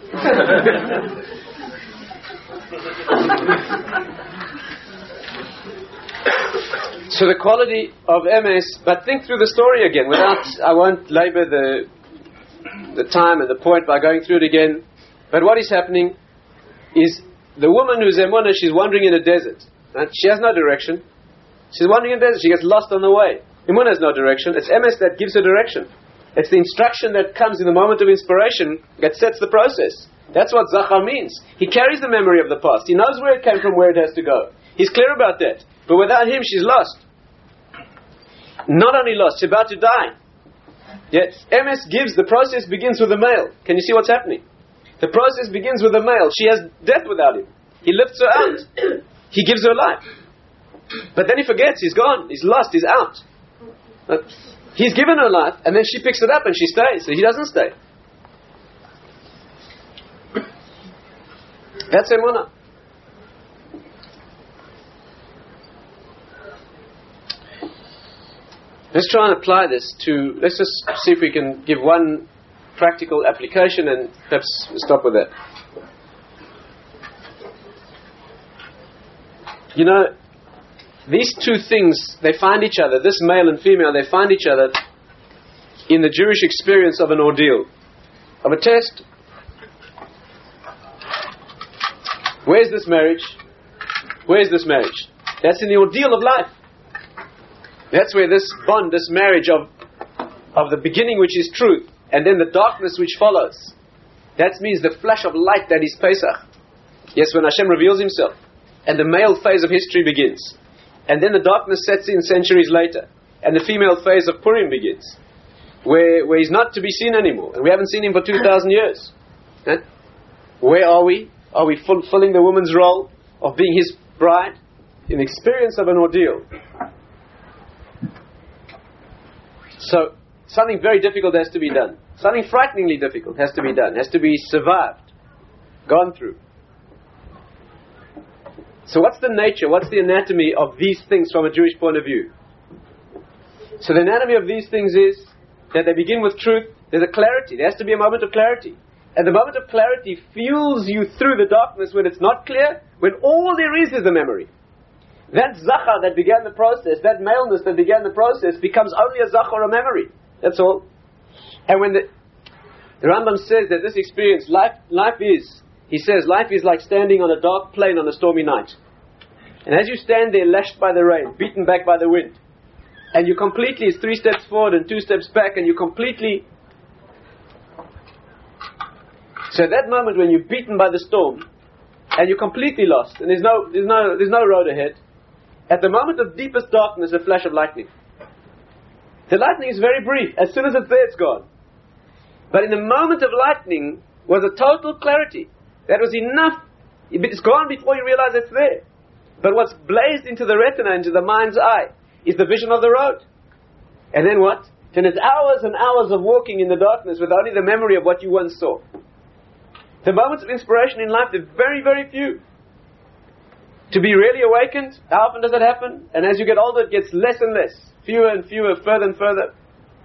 S1: So the quality of MS, but think through the story again, I won't labor the time and the point by going through it again, but what is happening is the woman who's emunah, she's wandering in a desert. Right? She has no direction. She's wandering in a desert. She gets lost on the way. Emunah has no direction. It's MS that gives her direction. It's the instruction that comes in the moment of inspiration that sets the process. That's what Zachar means. He carries the memory of the past. He knows where it came from, where it has to go. He's clear about that. But without him, she's lost. Not only lost, she's about to die. Yet MS gives, the process begins with the male. Can you see what's happening? The process begins with the male. She has death without him. He lifts her out. He gives her life. But then he forgets. He's gone. He's lost. He's out. He's given her life, and then she picks it up and she stays, so he doesn't stay. That's emunah. Let's try and apply this to, let's just see if we can give one practical application and perhaps stop with that. You know, these two things, they find each other, this male and female, they find each other in the Jewish experience of an ordeal, of a test. Where's this marriage? Where's this marriage? That's in the ordeal of life. That's where this bond, this marriage of the beginning, which is truth, and then the darkness which follows. That means the flash of light that is Pesach. Yes, when Hashem reveals Himself, and the male phase of history begins, and then the darkness sets in centuries later, and the female phase of Purim begins, where He's not to be seen anymore, and we haven't seen Him for 2,000 years. Where are we? Are we fulfilling the woman's role of being His bride? In the experience of an ordeal. So, something very difficult has to be done. Something frighteningly difficult has to be done. Has to be survived. Gone through. So what's the nature, what's the anatomy of these things from a Jewish point of view? So the anatomy of these things is that they begin with truth. There's a clarity. There has to be a moment of clarity. And the moment of clarity fuels you through the darkness when it's not clear, when all there is the memory. That zachar that began the process, that maleness that began the process, becomes only a zachar, a memory. That's all. And when the Rambam says that this experience, life is, he says, life is like standing on a dark plain on a stormy night. And as you stand there, lashed by the rain, beaten back by the wind, and you completely, it's 3 steps forward and 2 steps back, and you completely... So at that moment when you're beaten by the storm, and you're completely lost, and there's no road ahead, at the moment of deepest darkness, a flash of lightning. The lightning is very brief. As soon as it's there, it's gone. But in the moment of lightning was a total clarity. That was enough. It's gone before you realize it's there. But what's blazed into the retina, into the mind's eye, is the vision of the road. And then what? Then it's hours and hours of walking in the darkness with only the memory of what you once saw. The moments of inspiration in life, they're very, very few. To be really awakened, how often does that happen? And as you get older, it gets less and less. Fewer and fewer, further and further.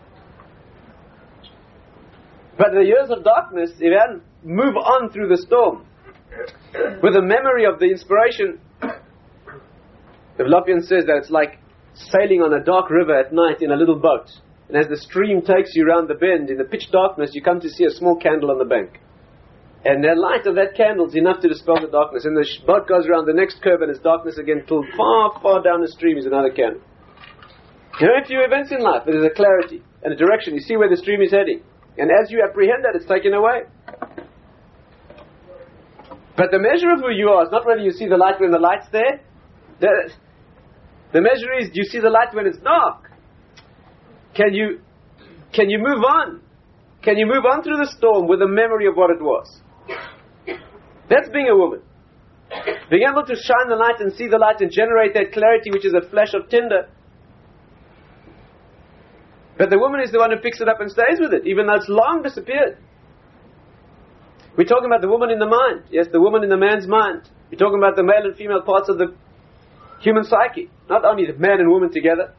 S1: But the years of darkness, if you hadn't move on through the storm, with the memory of the inspiration, the Lopian says that it's like sailing on a dark river at night in a little boat. And as the stream takes you round the bend, in the pitch darkness, you come to see a small candle on the bank. And the light of that candle is enough to dispel the darkness. And the boat goes around the next curve and it's darkness again till far, far down the stream is another candle. There are a few events in life, but there's a clarity and a direction. You see where the stream is heading. And as you apprehend that, it's taken away. But the measure of who you are is not whether you see the light when the light's there. The measure is, do you see the light when it's dark? Can you move on? Can you move on through the storm with a memory of what it was? That's being a woman. Being able to shine the light and see the light and generate that clarity which is a flash of tinder. But the woman is the one who picks it up and stays with it, even though it's long disappeared. We're talking about the woman in the mind. Yes, the woman in the man's mind. We're talking about the male and female parts of the human psyche. Not only the man and woman together.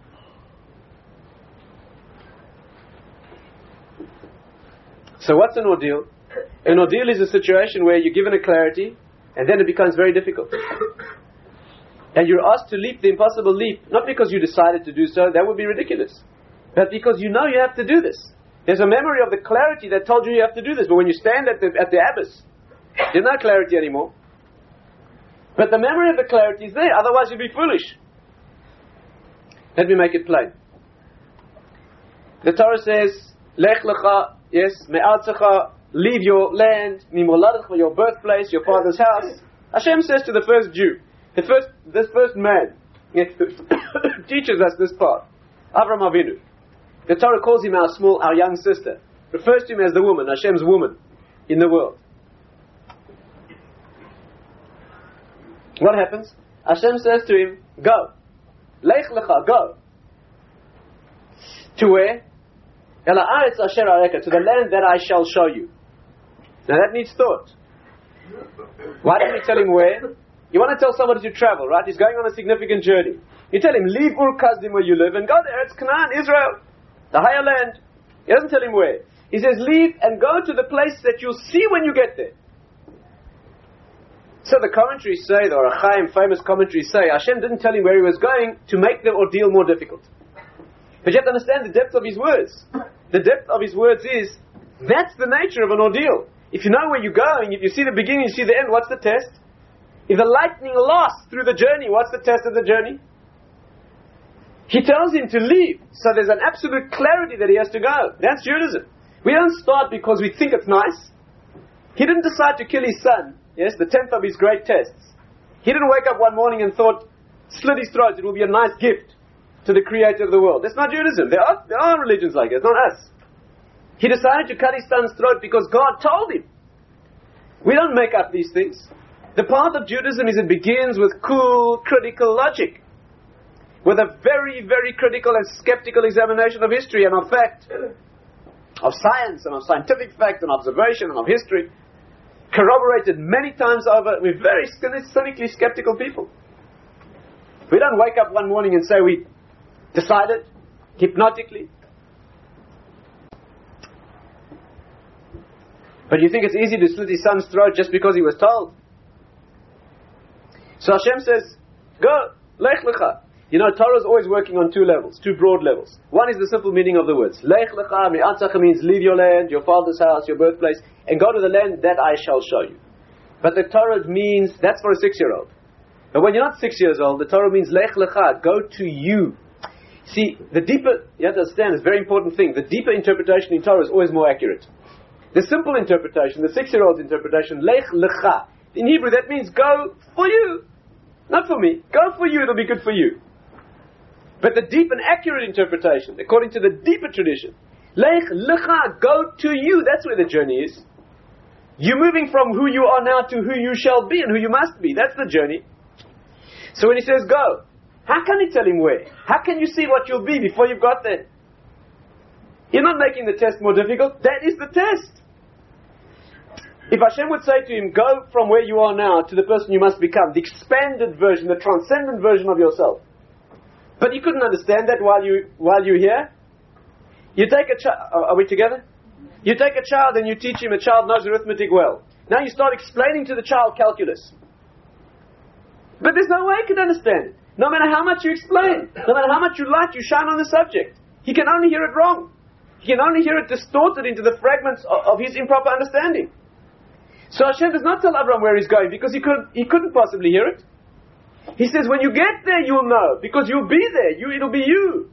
S1: So what's an ordeal? An ordeal is a situation where you're given a clarity and then it becomes very difficult. And you're asked to leap the impossible leap, not because you decided to do so, that would be ridiculous, but because you know you have to do this. There's a memory of the clarity that told you have to do this, but when you stand at the abyss, there's no clarity anymore. But the memory of the clarity is there, otherwise you'd be foolish. Let me make it plain. The Torah says, Lech lecha, yes, me'artzecha, leave your land, mimoladach, your birthplace, your father's house. Hashem says to the first Jew, this first man, teaches us this part. Avram Avinu. The Torah calls him our young sister. Refers to him as the woman, Hashem's woman in the world. What happens? Hashem says to him, go. Lech lecha, go. To where? Ela Aretz Asher Areka, to the land that I shall show you. Now that needs thought. Why didn't you tell him where? You want to tell somebody to travel, right? He's going on a significant journey. You tell him, leave Ur Kasdim where you live and go there. It's Canaan, Israel, the higher land. He doesn't tell him where. He says, leave and go to the place that you'll see when you get there. So the commentaries say, the Or HaChaim famous commentaries say, Hashem didn't tell him where he was going to make the ordeal more difficult. But you have to understand the depth of his words. The depth of his words is, that's the nature of an ordeal. If you know where you're going, if you see the beginning, you see the end, what's the test? If the lightning lasts through the journey, what's the test of the journey? He tells him to leave, so there's an absolute clarity that he has to go. That's Judaism. We don't start because we think it's nice. He didn't decide to kill his son, yes, the 10th of his great tests. He didn't wake up one morning and thought, slit his throat, it will be a nice gift to the creator of the world. That's not Judaism. There are religions like it, it's not us. He decided to cut his son's throat because God told him. We don't make up these things. The path of Judaism is it begins with cool, critical logic. With a very, very critical and skeptical examination of history and of fact. Of science and of scientific fact and observation and of history. Corroborated many times over. We're very cynically skeptical people. We don't wake up one morning and say we decided hypnotically. But you think it's easy to slit his son's throat just because he was told? So Hashem says, go, lech lecha. You know, Torah is always working on two levels, two broad levels. One is the simple meaning of the words. Lech lecha, mi'atzacha means leave your land, your father's house, your birthplace, and go to the land that I shall show you. But the Torah means, that's for a 6-year-old. But when you're not 6 years old, the Torah means lech lecha, go to you. See, the deeper, you have to understand, it's a very important thing, the deeper interpretation in Torah is always more accurate. The simple interpretation, the 6-year-old's interpretation, lech lecha. In Hebrew that means go for you. Not for me. Go for you, it'll be good for you. But the deep and accurate interpretation, according to the deeper tradition, lech lecha, go to you. That's where the journey is. You're moving from who you are now to who you shall be and who you must be. That's the journey. So when he says go, how can he tell him where? How can you see what you'll be before you've got there? You're not making the test more difficult. That is the test. If Hashem would say to him, go from where you are now to the person you must become, the expanded version, the transcendent version of yourself. But you couldn't understand that while you're here. You take a child, are we together? You take a child and you teach him, a child knows arithmetic well. Now you start explaining to the child calculus. But there's no way he can understand it. No matter how much you explain, no matter how much you light, you shine on the subject. He can only hear it wrong. He can only hear it distorted into the fragments of his improper understanding. So Hashem does not tell Abraham where he's going because he couldn't possibly hear it. He says, when you get there, you'll know because you'll be there. It'll be you.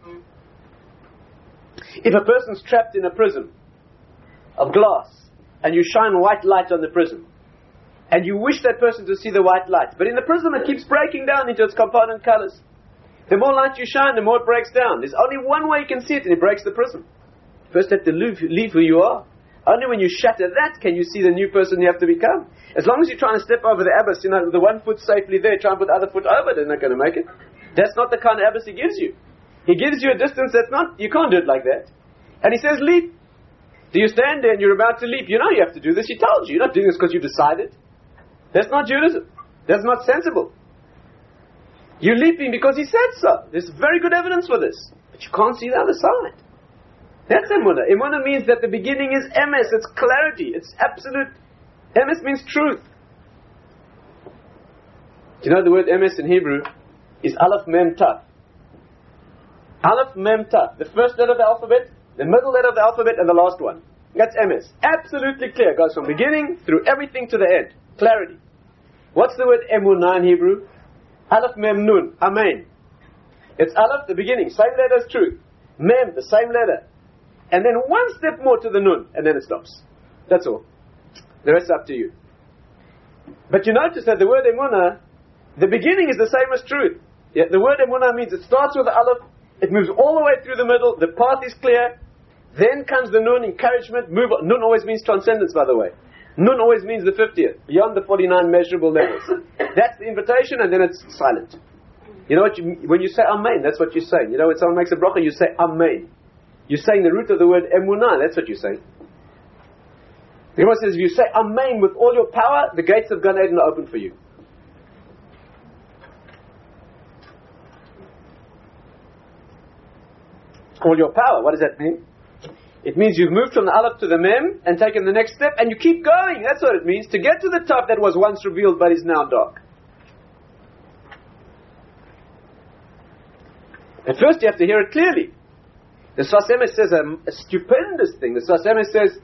S1: If a person's trapped in a prison of glass and you shine white light on the prison and you wish that person to see the white light, but in the prism it keeps breaking down into its component colors. The more light you shine, the more it breaks down. There's only one way you can see it, and it breaks the prism. First you have to leave who you are. Only when you shatter that can you see the new person you have to become. As long as you're trying to step over the abyss, the one foot safely there, try and put the other foot over, they're not going to make it. That's not the kind of abyss he gives you. He gives you a distance that's not, you can't do it like that. And he says, leap. Do you stand there and you're about to leap? You know you have to do this. He told you. You're not doing this because you decided. That's not Judaism. That's not sensible. You're leaping because he said so. There's very good evidence for this. But you can't see the other side. That's emunah. Emunah means that the beginning is emes. It's clarity. It's absolute. Emes means truth. Do you know the word emes in Hebrew is aleph mem taf. Aleph mem taf. The first letter of the alphabet, the middle letter of the alphabet, and the last one. That's emes. Absolutely clear. It goes from beginning through everything to the end. Clarity. What's the word emunah in Hebrew? Aleph mem nun. Amen. It's aleph, the beginning. Same letter as truth. Mem, the same letter. And then one step more to the nun, and then it stops. That's all. The rest is up to you. But you notice that the word emunah, the beginning is the same as truth. Yeah, the word emunah means it starts with the aleph, it moves all the way through the middle, the path is clear, then comes the nun, encouragement, move on. Nun always means transcendence, by the way. Nun always means the 50th, beyond the 49 measurable levels. That's the invitation, and then it's silent. You know what when you say amen, that's what you're saying. You know when someone makes a bracha, you say amen. You're saying the root of the word emunah. That's what you're saying. The Gemara says, if you say Amen with all your power, the gates of Gan Eden are open for you. All your power, what does that mean? It means you've moved from the Aleph to the Mem and taken the next step, and you keep going. That's what it means. To get to the top that was once revealed but is now dark. At first you have to hear it clearly. The Sfas Emes says a stupendous thing. The Sfas Emes says,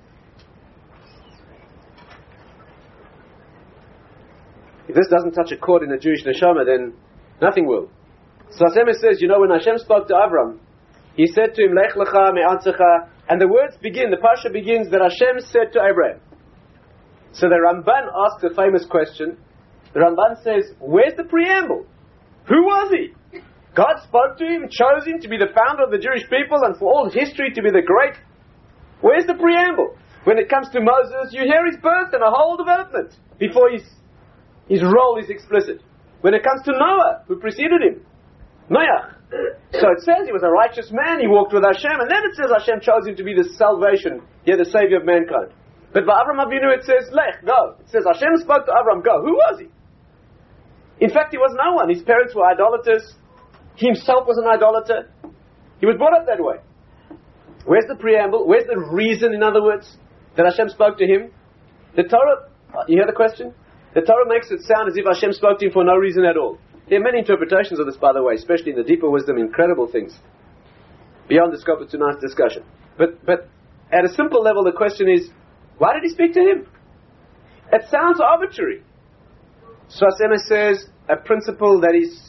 S1: if this doesn't touch a chord in a Jewish neshama, then nothing will. Sfas Emes says, when Hashem spoke to Avram, He said to him, Lech lecha me'anzecha, and the words begin, the parsha begins that Hashem said to Abraham. So the Ramban asks a famous question. The Ramban says, where's the preamble? Who was he? God spoke to him, chose him to be the founder of the Jewish people and for all history to be the great. Where's the preamble? When it comes to Moses, you hear his birth and a whole development before his role is explicit. When it comes to Noah, who preceded him, Noach. So it says he was a righteous man, he walked with Hashem, and then it says Hashem chose him to be the salvation, the savior of mankind. But by Avram Avinu it says, Lech, go. It says Hashem spoke to Avram, go. Who was he? In fact, he was no one. His parents were idolaters. He himself was an idolater. He was brought up that way. Where's the preamble? Where's the reason, in other words, that Hashem spoke to him? The Torah, you hear the question? The Torah makes it sound as if Hashem spoke to him for no reason at all. There are many interpretations of this, by the way, especially in the deeper wisdom, incredible things. Beyond the scope of tonight's discussion. But at a simple level, the question is, why did he speak to him? It sounds arbitrary. Sfas Emes says, a principle that is...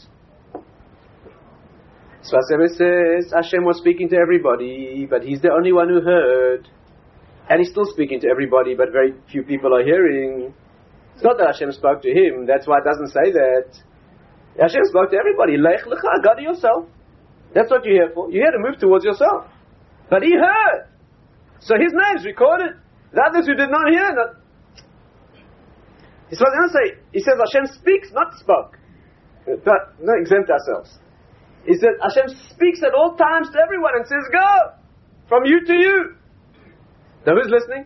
S1: Sfas Emes says, Hashem was speaking to everybody, but he's the only one who heard. And he's still speaking to everybody, but very few people are hearing. It's not that Hashem spoke to him, that's why it doesn't say that. Hashem spoke to everybody. Lech lecha, go to yourself. That's what you're here for. You're here to move towards yourself. But he heard. So his name's recorded. The others who did not hear, he says Hashem speaks, not spoke. But not exempt ourselves. He said Hashem speaks at all times to everyone and says, go! From you to you. Now who's listening?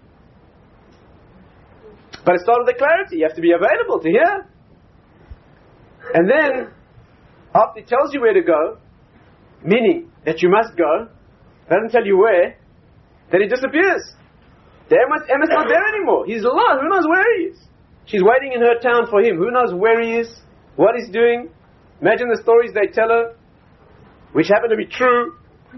S1: But it's part of the clarity. You have to be available to hear. And then, after he tells you where to go, meaning that you must go, doesn't tell you where, then he disappears. The Emes not there anymore. He's lost. Who knows where he is? She's waiting in her town for him. Who knows where he is, what he's doing. Imagine the stories they tell her, which happen to be true.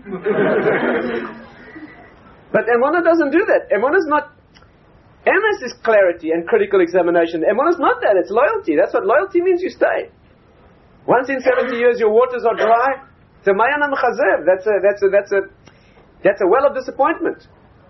S1: But Emunah doesn't do that. Emunah's not... Emes is clarity and critical examination. Emunah's not that. It's loyalty. That's what loyalty means. You stay. Once in 70 years your waters are dry, it's a mayana mechazev. That's a well of disappointment.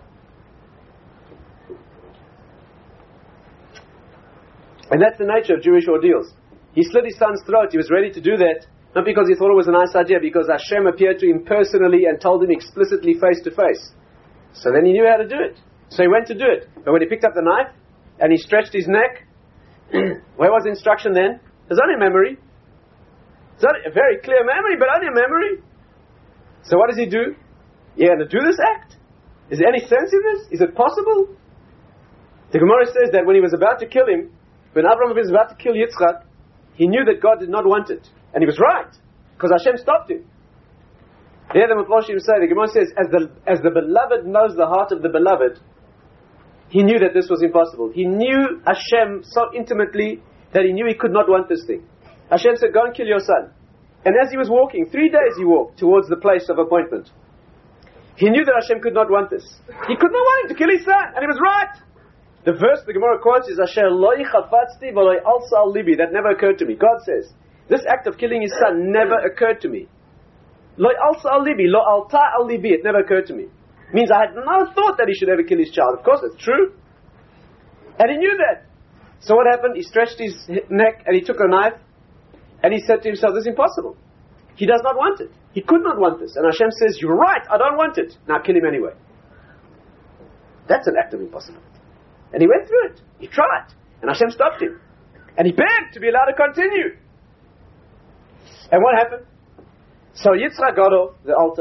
S1: And that's the nature of Jewish ordeals. He slit his son's throat. He was ready to do that, not because he thought it was a nice idea, because Hashem appeared to him personally and told him explicitly face to face. So then he knew how to do it. So he went to do it. But when he picked up the knife and he stretched his neck, where was the instruction then? There's only a memory. It's not a very clear memory, but only a memory. So what does he do? You're going to do this act? Is there any sense in this? Is it possible? The Gemara says that when he was about to kill him, when Abraham was about to kill Yitzchak, he knew that God did not want it. And he was right, because Hashem stopped him. There the Mephoshim say, the Gemara says, as the beloved knows the heart of the beloved, he knew that this was impossible. He knew Hashem so intimately that he knew he could not want this thing. Hashem said, go and kill your son. And as he was walking, 3 days he walked towards the place of appointment. He knew that Hashem could not want this. He could not want him to kill his son, and he was right. The verse the Gemara quotes is Asher loi chafatzti v'loi alsa al libi. That never occurred to me. God says, this act of killing his son never occurred to me. Loi alsa al libi, lo alta al libi. It never occurred to me. Means I had no thought that he should ever kill his child. Of course, it's true. And he knew that. So what happened? He stretched his neck and he took a knife and he said to himself, this is impossible. He does not want it. He could not want this. And Hashem says, you're right, I don't want it. Now kill him anyway. That's an act of impossibility. And he went through it. He tried. And Hashem stopped him. And he begged to be allowed to continue. And what happened? So Yitzchak got off the altar.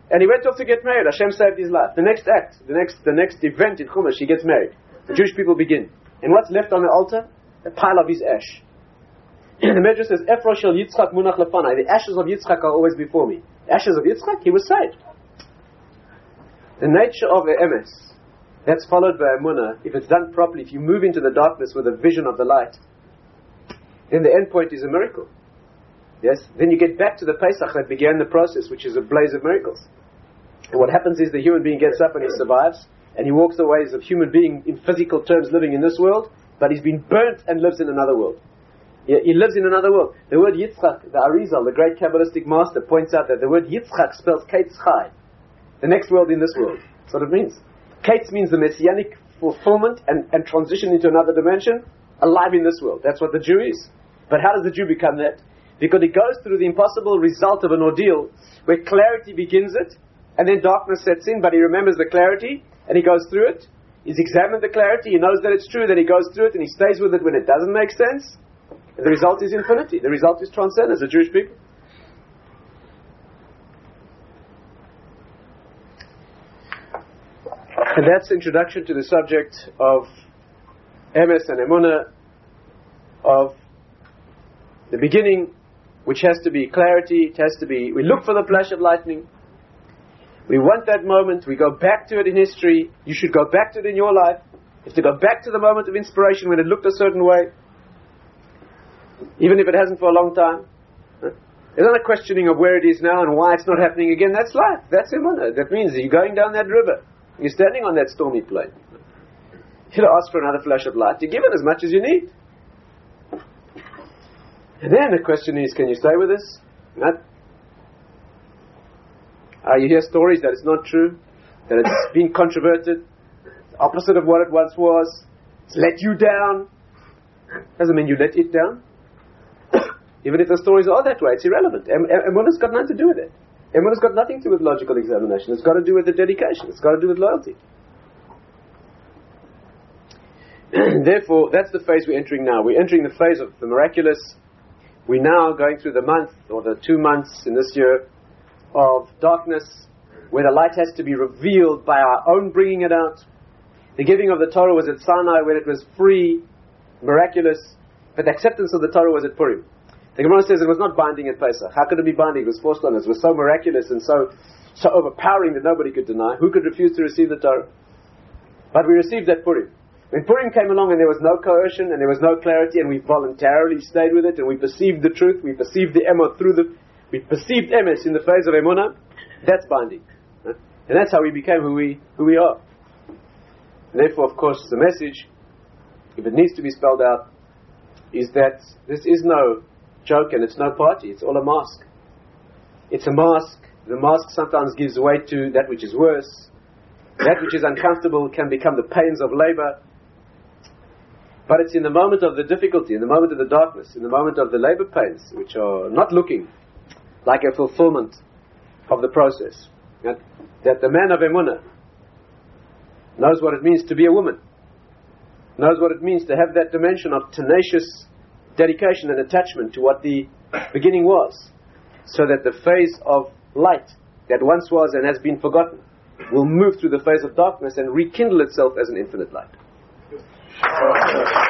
S1: And he went off to get married. Hashem saved his life. The next act, the next event in Chumash, he gets married. The Jewish people begin. And what's left on the altar? A pile of his ash. The Medrash says, Efro shel Yitzchak munach lefanai. The ashes of Yitzchak are always before me. The ashes of Yitzchak, he was saved. The nature of the emes, that's followed by emunah, if it's done properly, if you move into the darkness with a vision of the light, then the end point is a miracle. Yes? Then you get back to the Pesach that began the process, which is a blaze of miracles. And what happens is the human being gets up and he survives, and he walks the ways of human being in physical terms living in this world, but he's been burnt and lives in another world. He lives in another world. The word Yitzchak, the Arizal, the great Kabbalistic master, points out that the word Yitzchak spells Kates Chai, the next world in this world. That's what it means. Kates means the messianic fulfillment and transition into another dimension, alive in this world. That's what the Jew is. But how does the Jew become that? Because he goes through the impossible result of an ordeal where clarity begins it, and then darkness sets in, but he remembers the clarity, and he goes through it. He's examined the clarity, he knows that it's true, that he goes through it, and he stays with it when it doesn't make sense. And the result is infinity. The result is transcendence, the Jewish people. And that's the introduction to the subject of emes and emunah, of the beginning, which has to be clarity, it has to be, we look for the flash of lightning, we want that moment, we go back to it in history, you should go back to it in your life, you have to go back to the moment of inspiration when it looked a certain way, even if it hasn't for a long time. There's not a questioning of where it is now and why it's not happening again. That's life, that's emunah. That means you're going down that river, you're standing on that stormy plain. You don't ask for another flash of light, you're given as much as you need. And then the question is, can you stay with us? You hear stories that it's not true, that it's been controverted, it's the opposite of what it once was, it's let you down. Doesn't mean you let it down. Even if the stories are that way, it's irrelevant. Emunah's got nothing to do with it. Emunah's got nothing to do with logical examination. It's got to do with the dedication. It's got to do with loyalty. Therefore, that's the phase we're entering now. We're entering the phase of the miraculous. We're now going through the month, or the 2 months in this year, of darkness, where the light has to be revealed by our own bringing it out. The giving of the Torah was at Sinai, where it was free, miraculous, but the acceptance of the Torah was at Purim. The Gemara says it was not binding at Pesach. How could it be binding? It was forced on us. It was so miraculous and so overpowering that nobody could deny. Who could refuse to receive the Torah? But we received that Purim. When Purim came along and there was no coercion and there was no clarity, and we voluntarily stayed with it, and we perceived the truth, we perceived the emes we perceived emes in the phase of emunah, that's binding. And that's how we became who we are. And therefore, of course, the message, if it needs to be spelled out, is that this is no joke and it's no party, it's all a mask. It's a mask. The mask sometimes gives way to that which is worse. That which is uncomfortable can become the pains of labor. But it's in the moment of the difficulty, in the moment of the darkness, in the moment of the labor pains, which are not looking like a fulfillment of the process, that the man of emunah knows what it means to be a woman, knows what it means to have that dimension of tenacious dedication and attachment to what the beginning was, so that the phase of light that once was and has been forgotten will move through the phase of darkness and rekindle itself as an infinite light.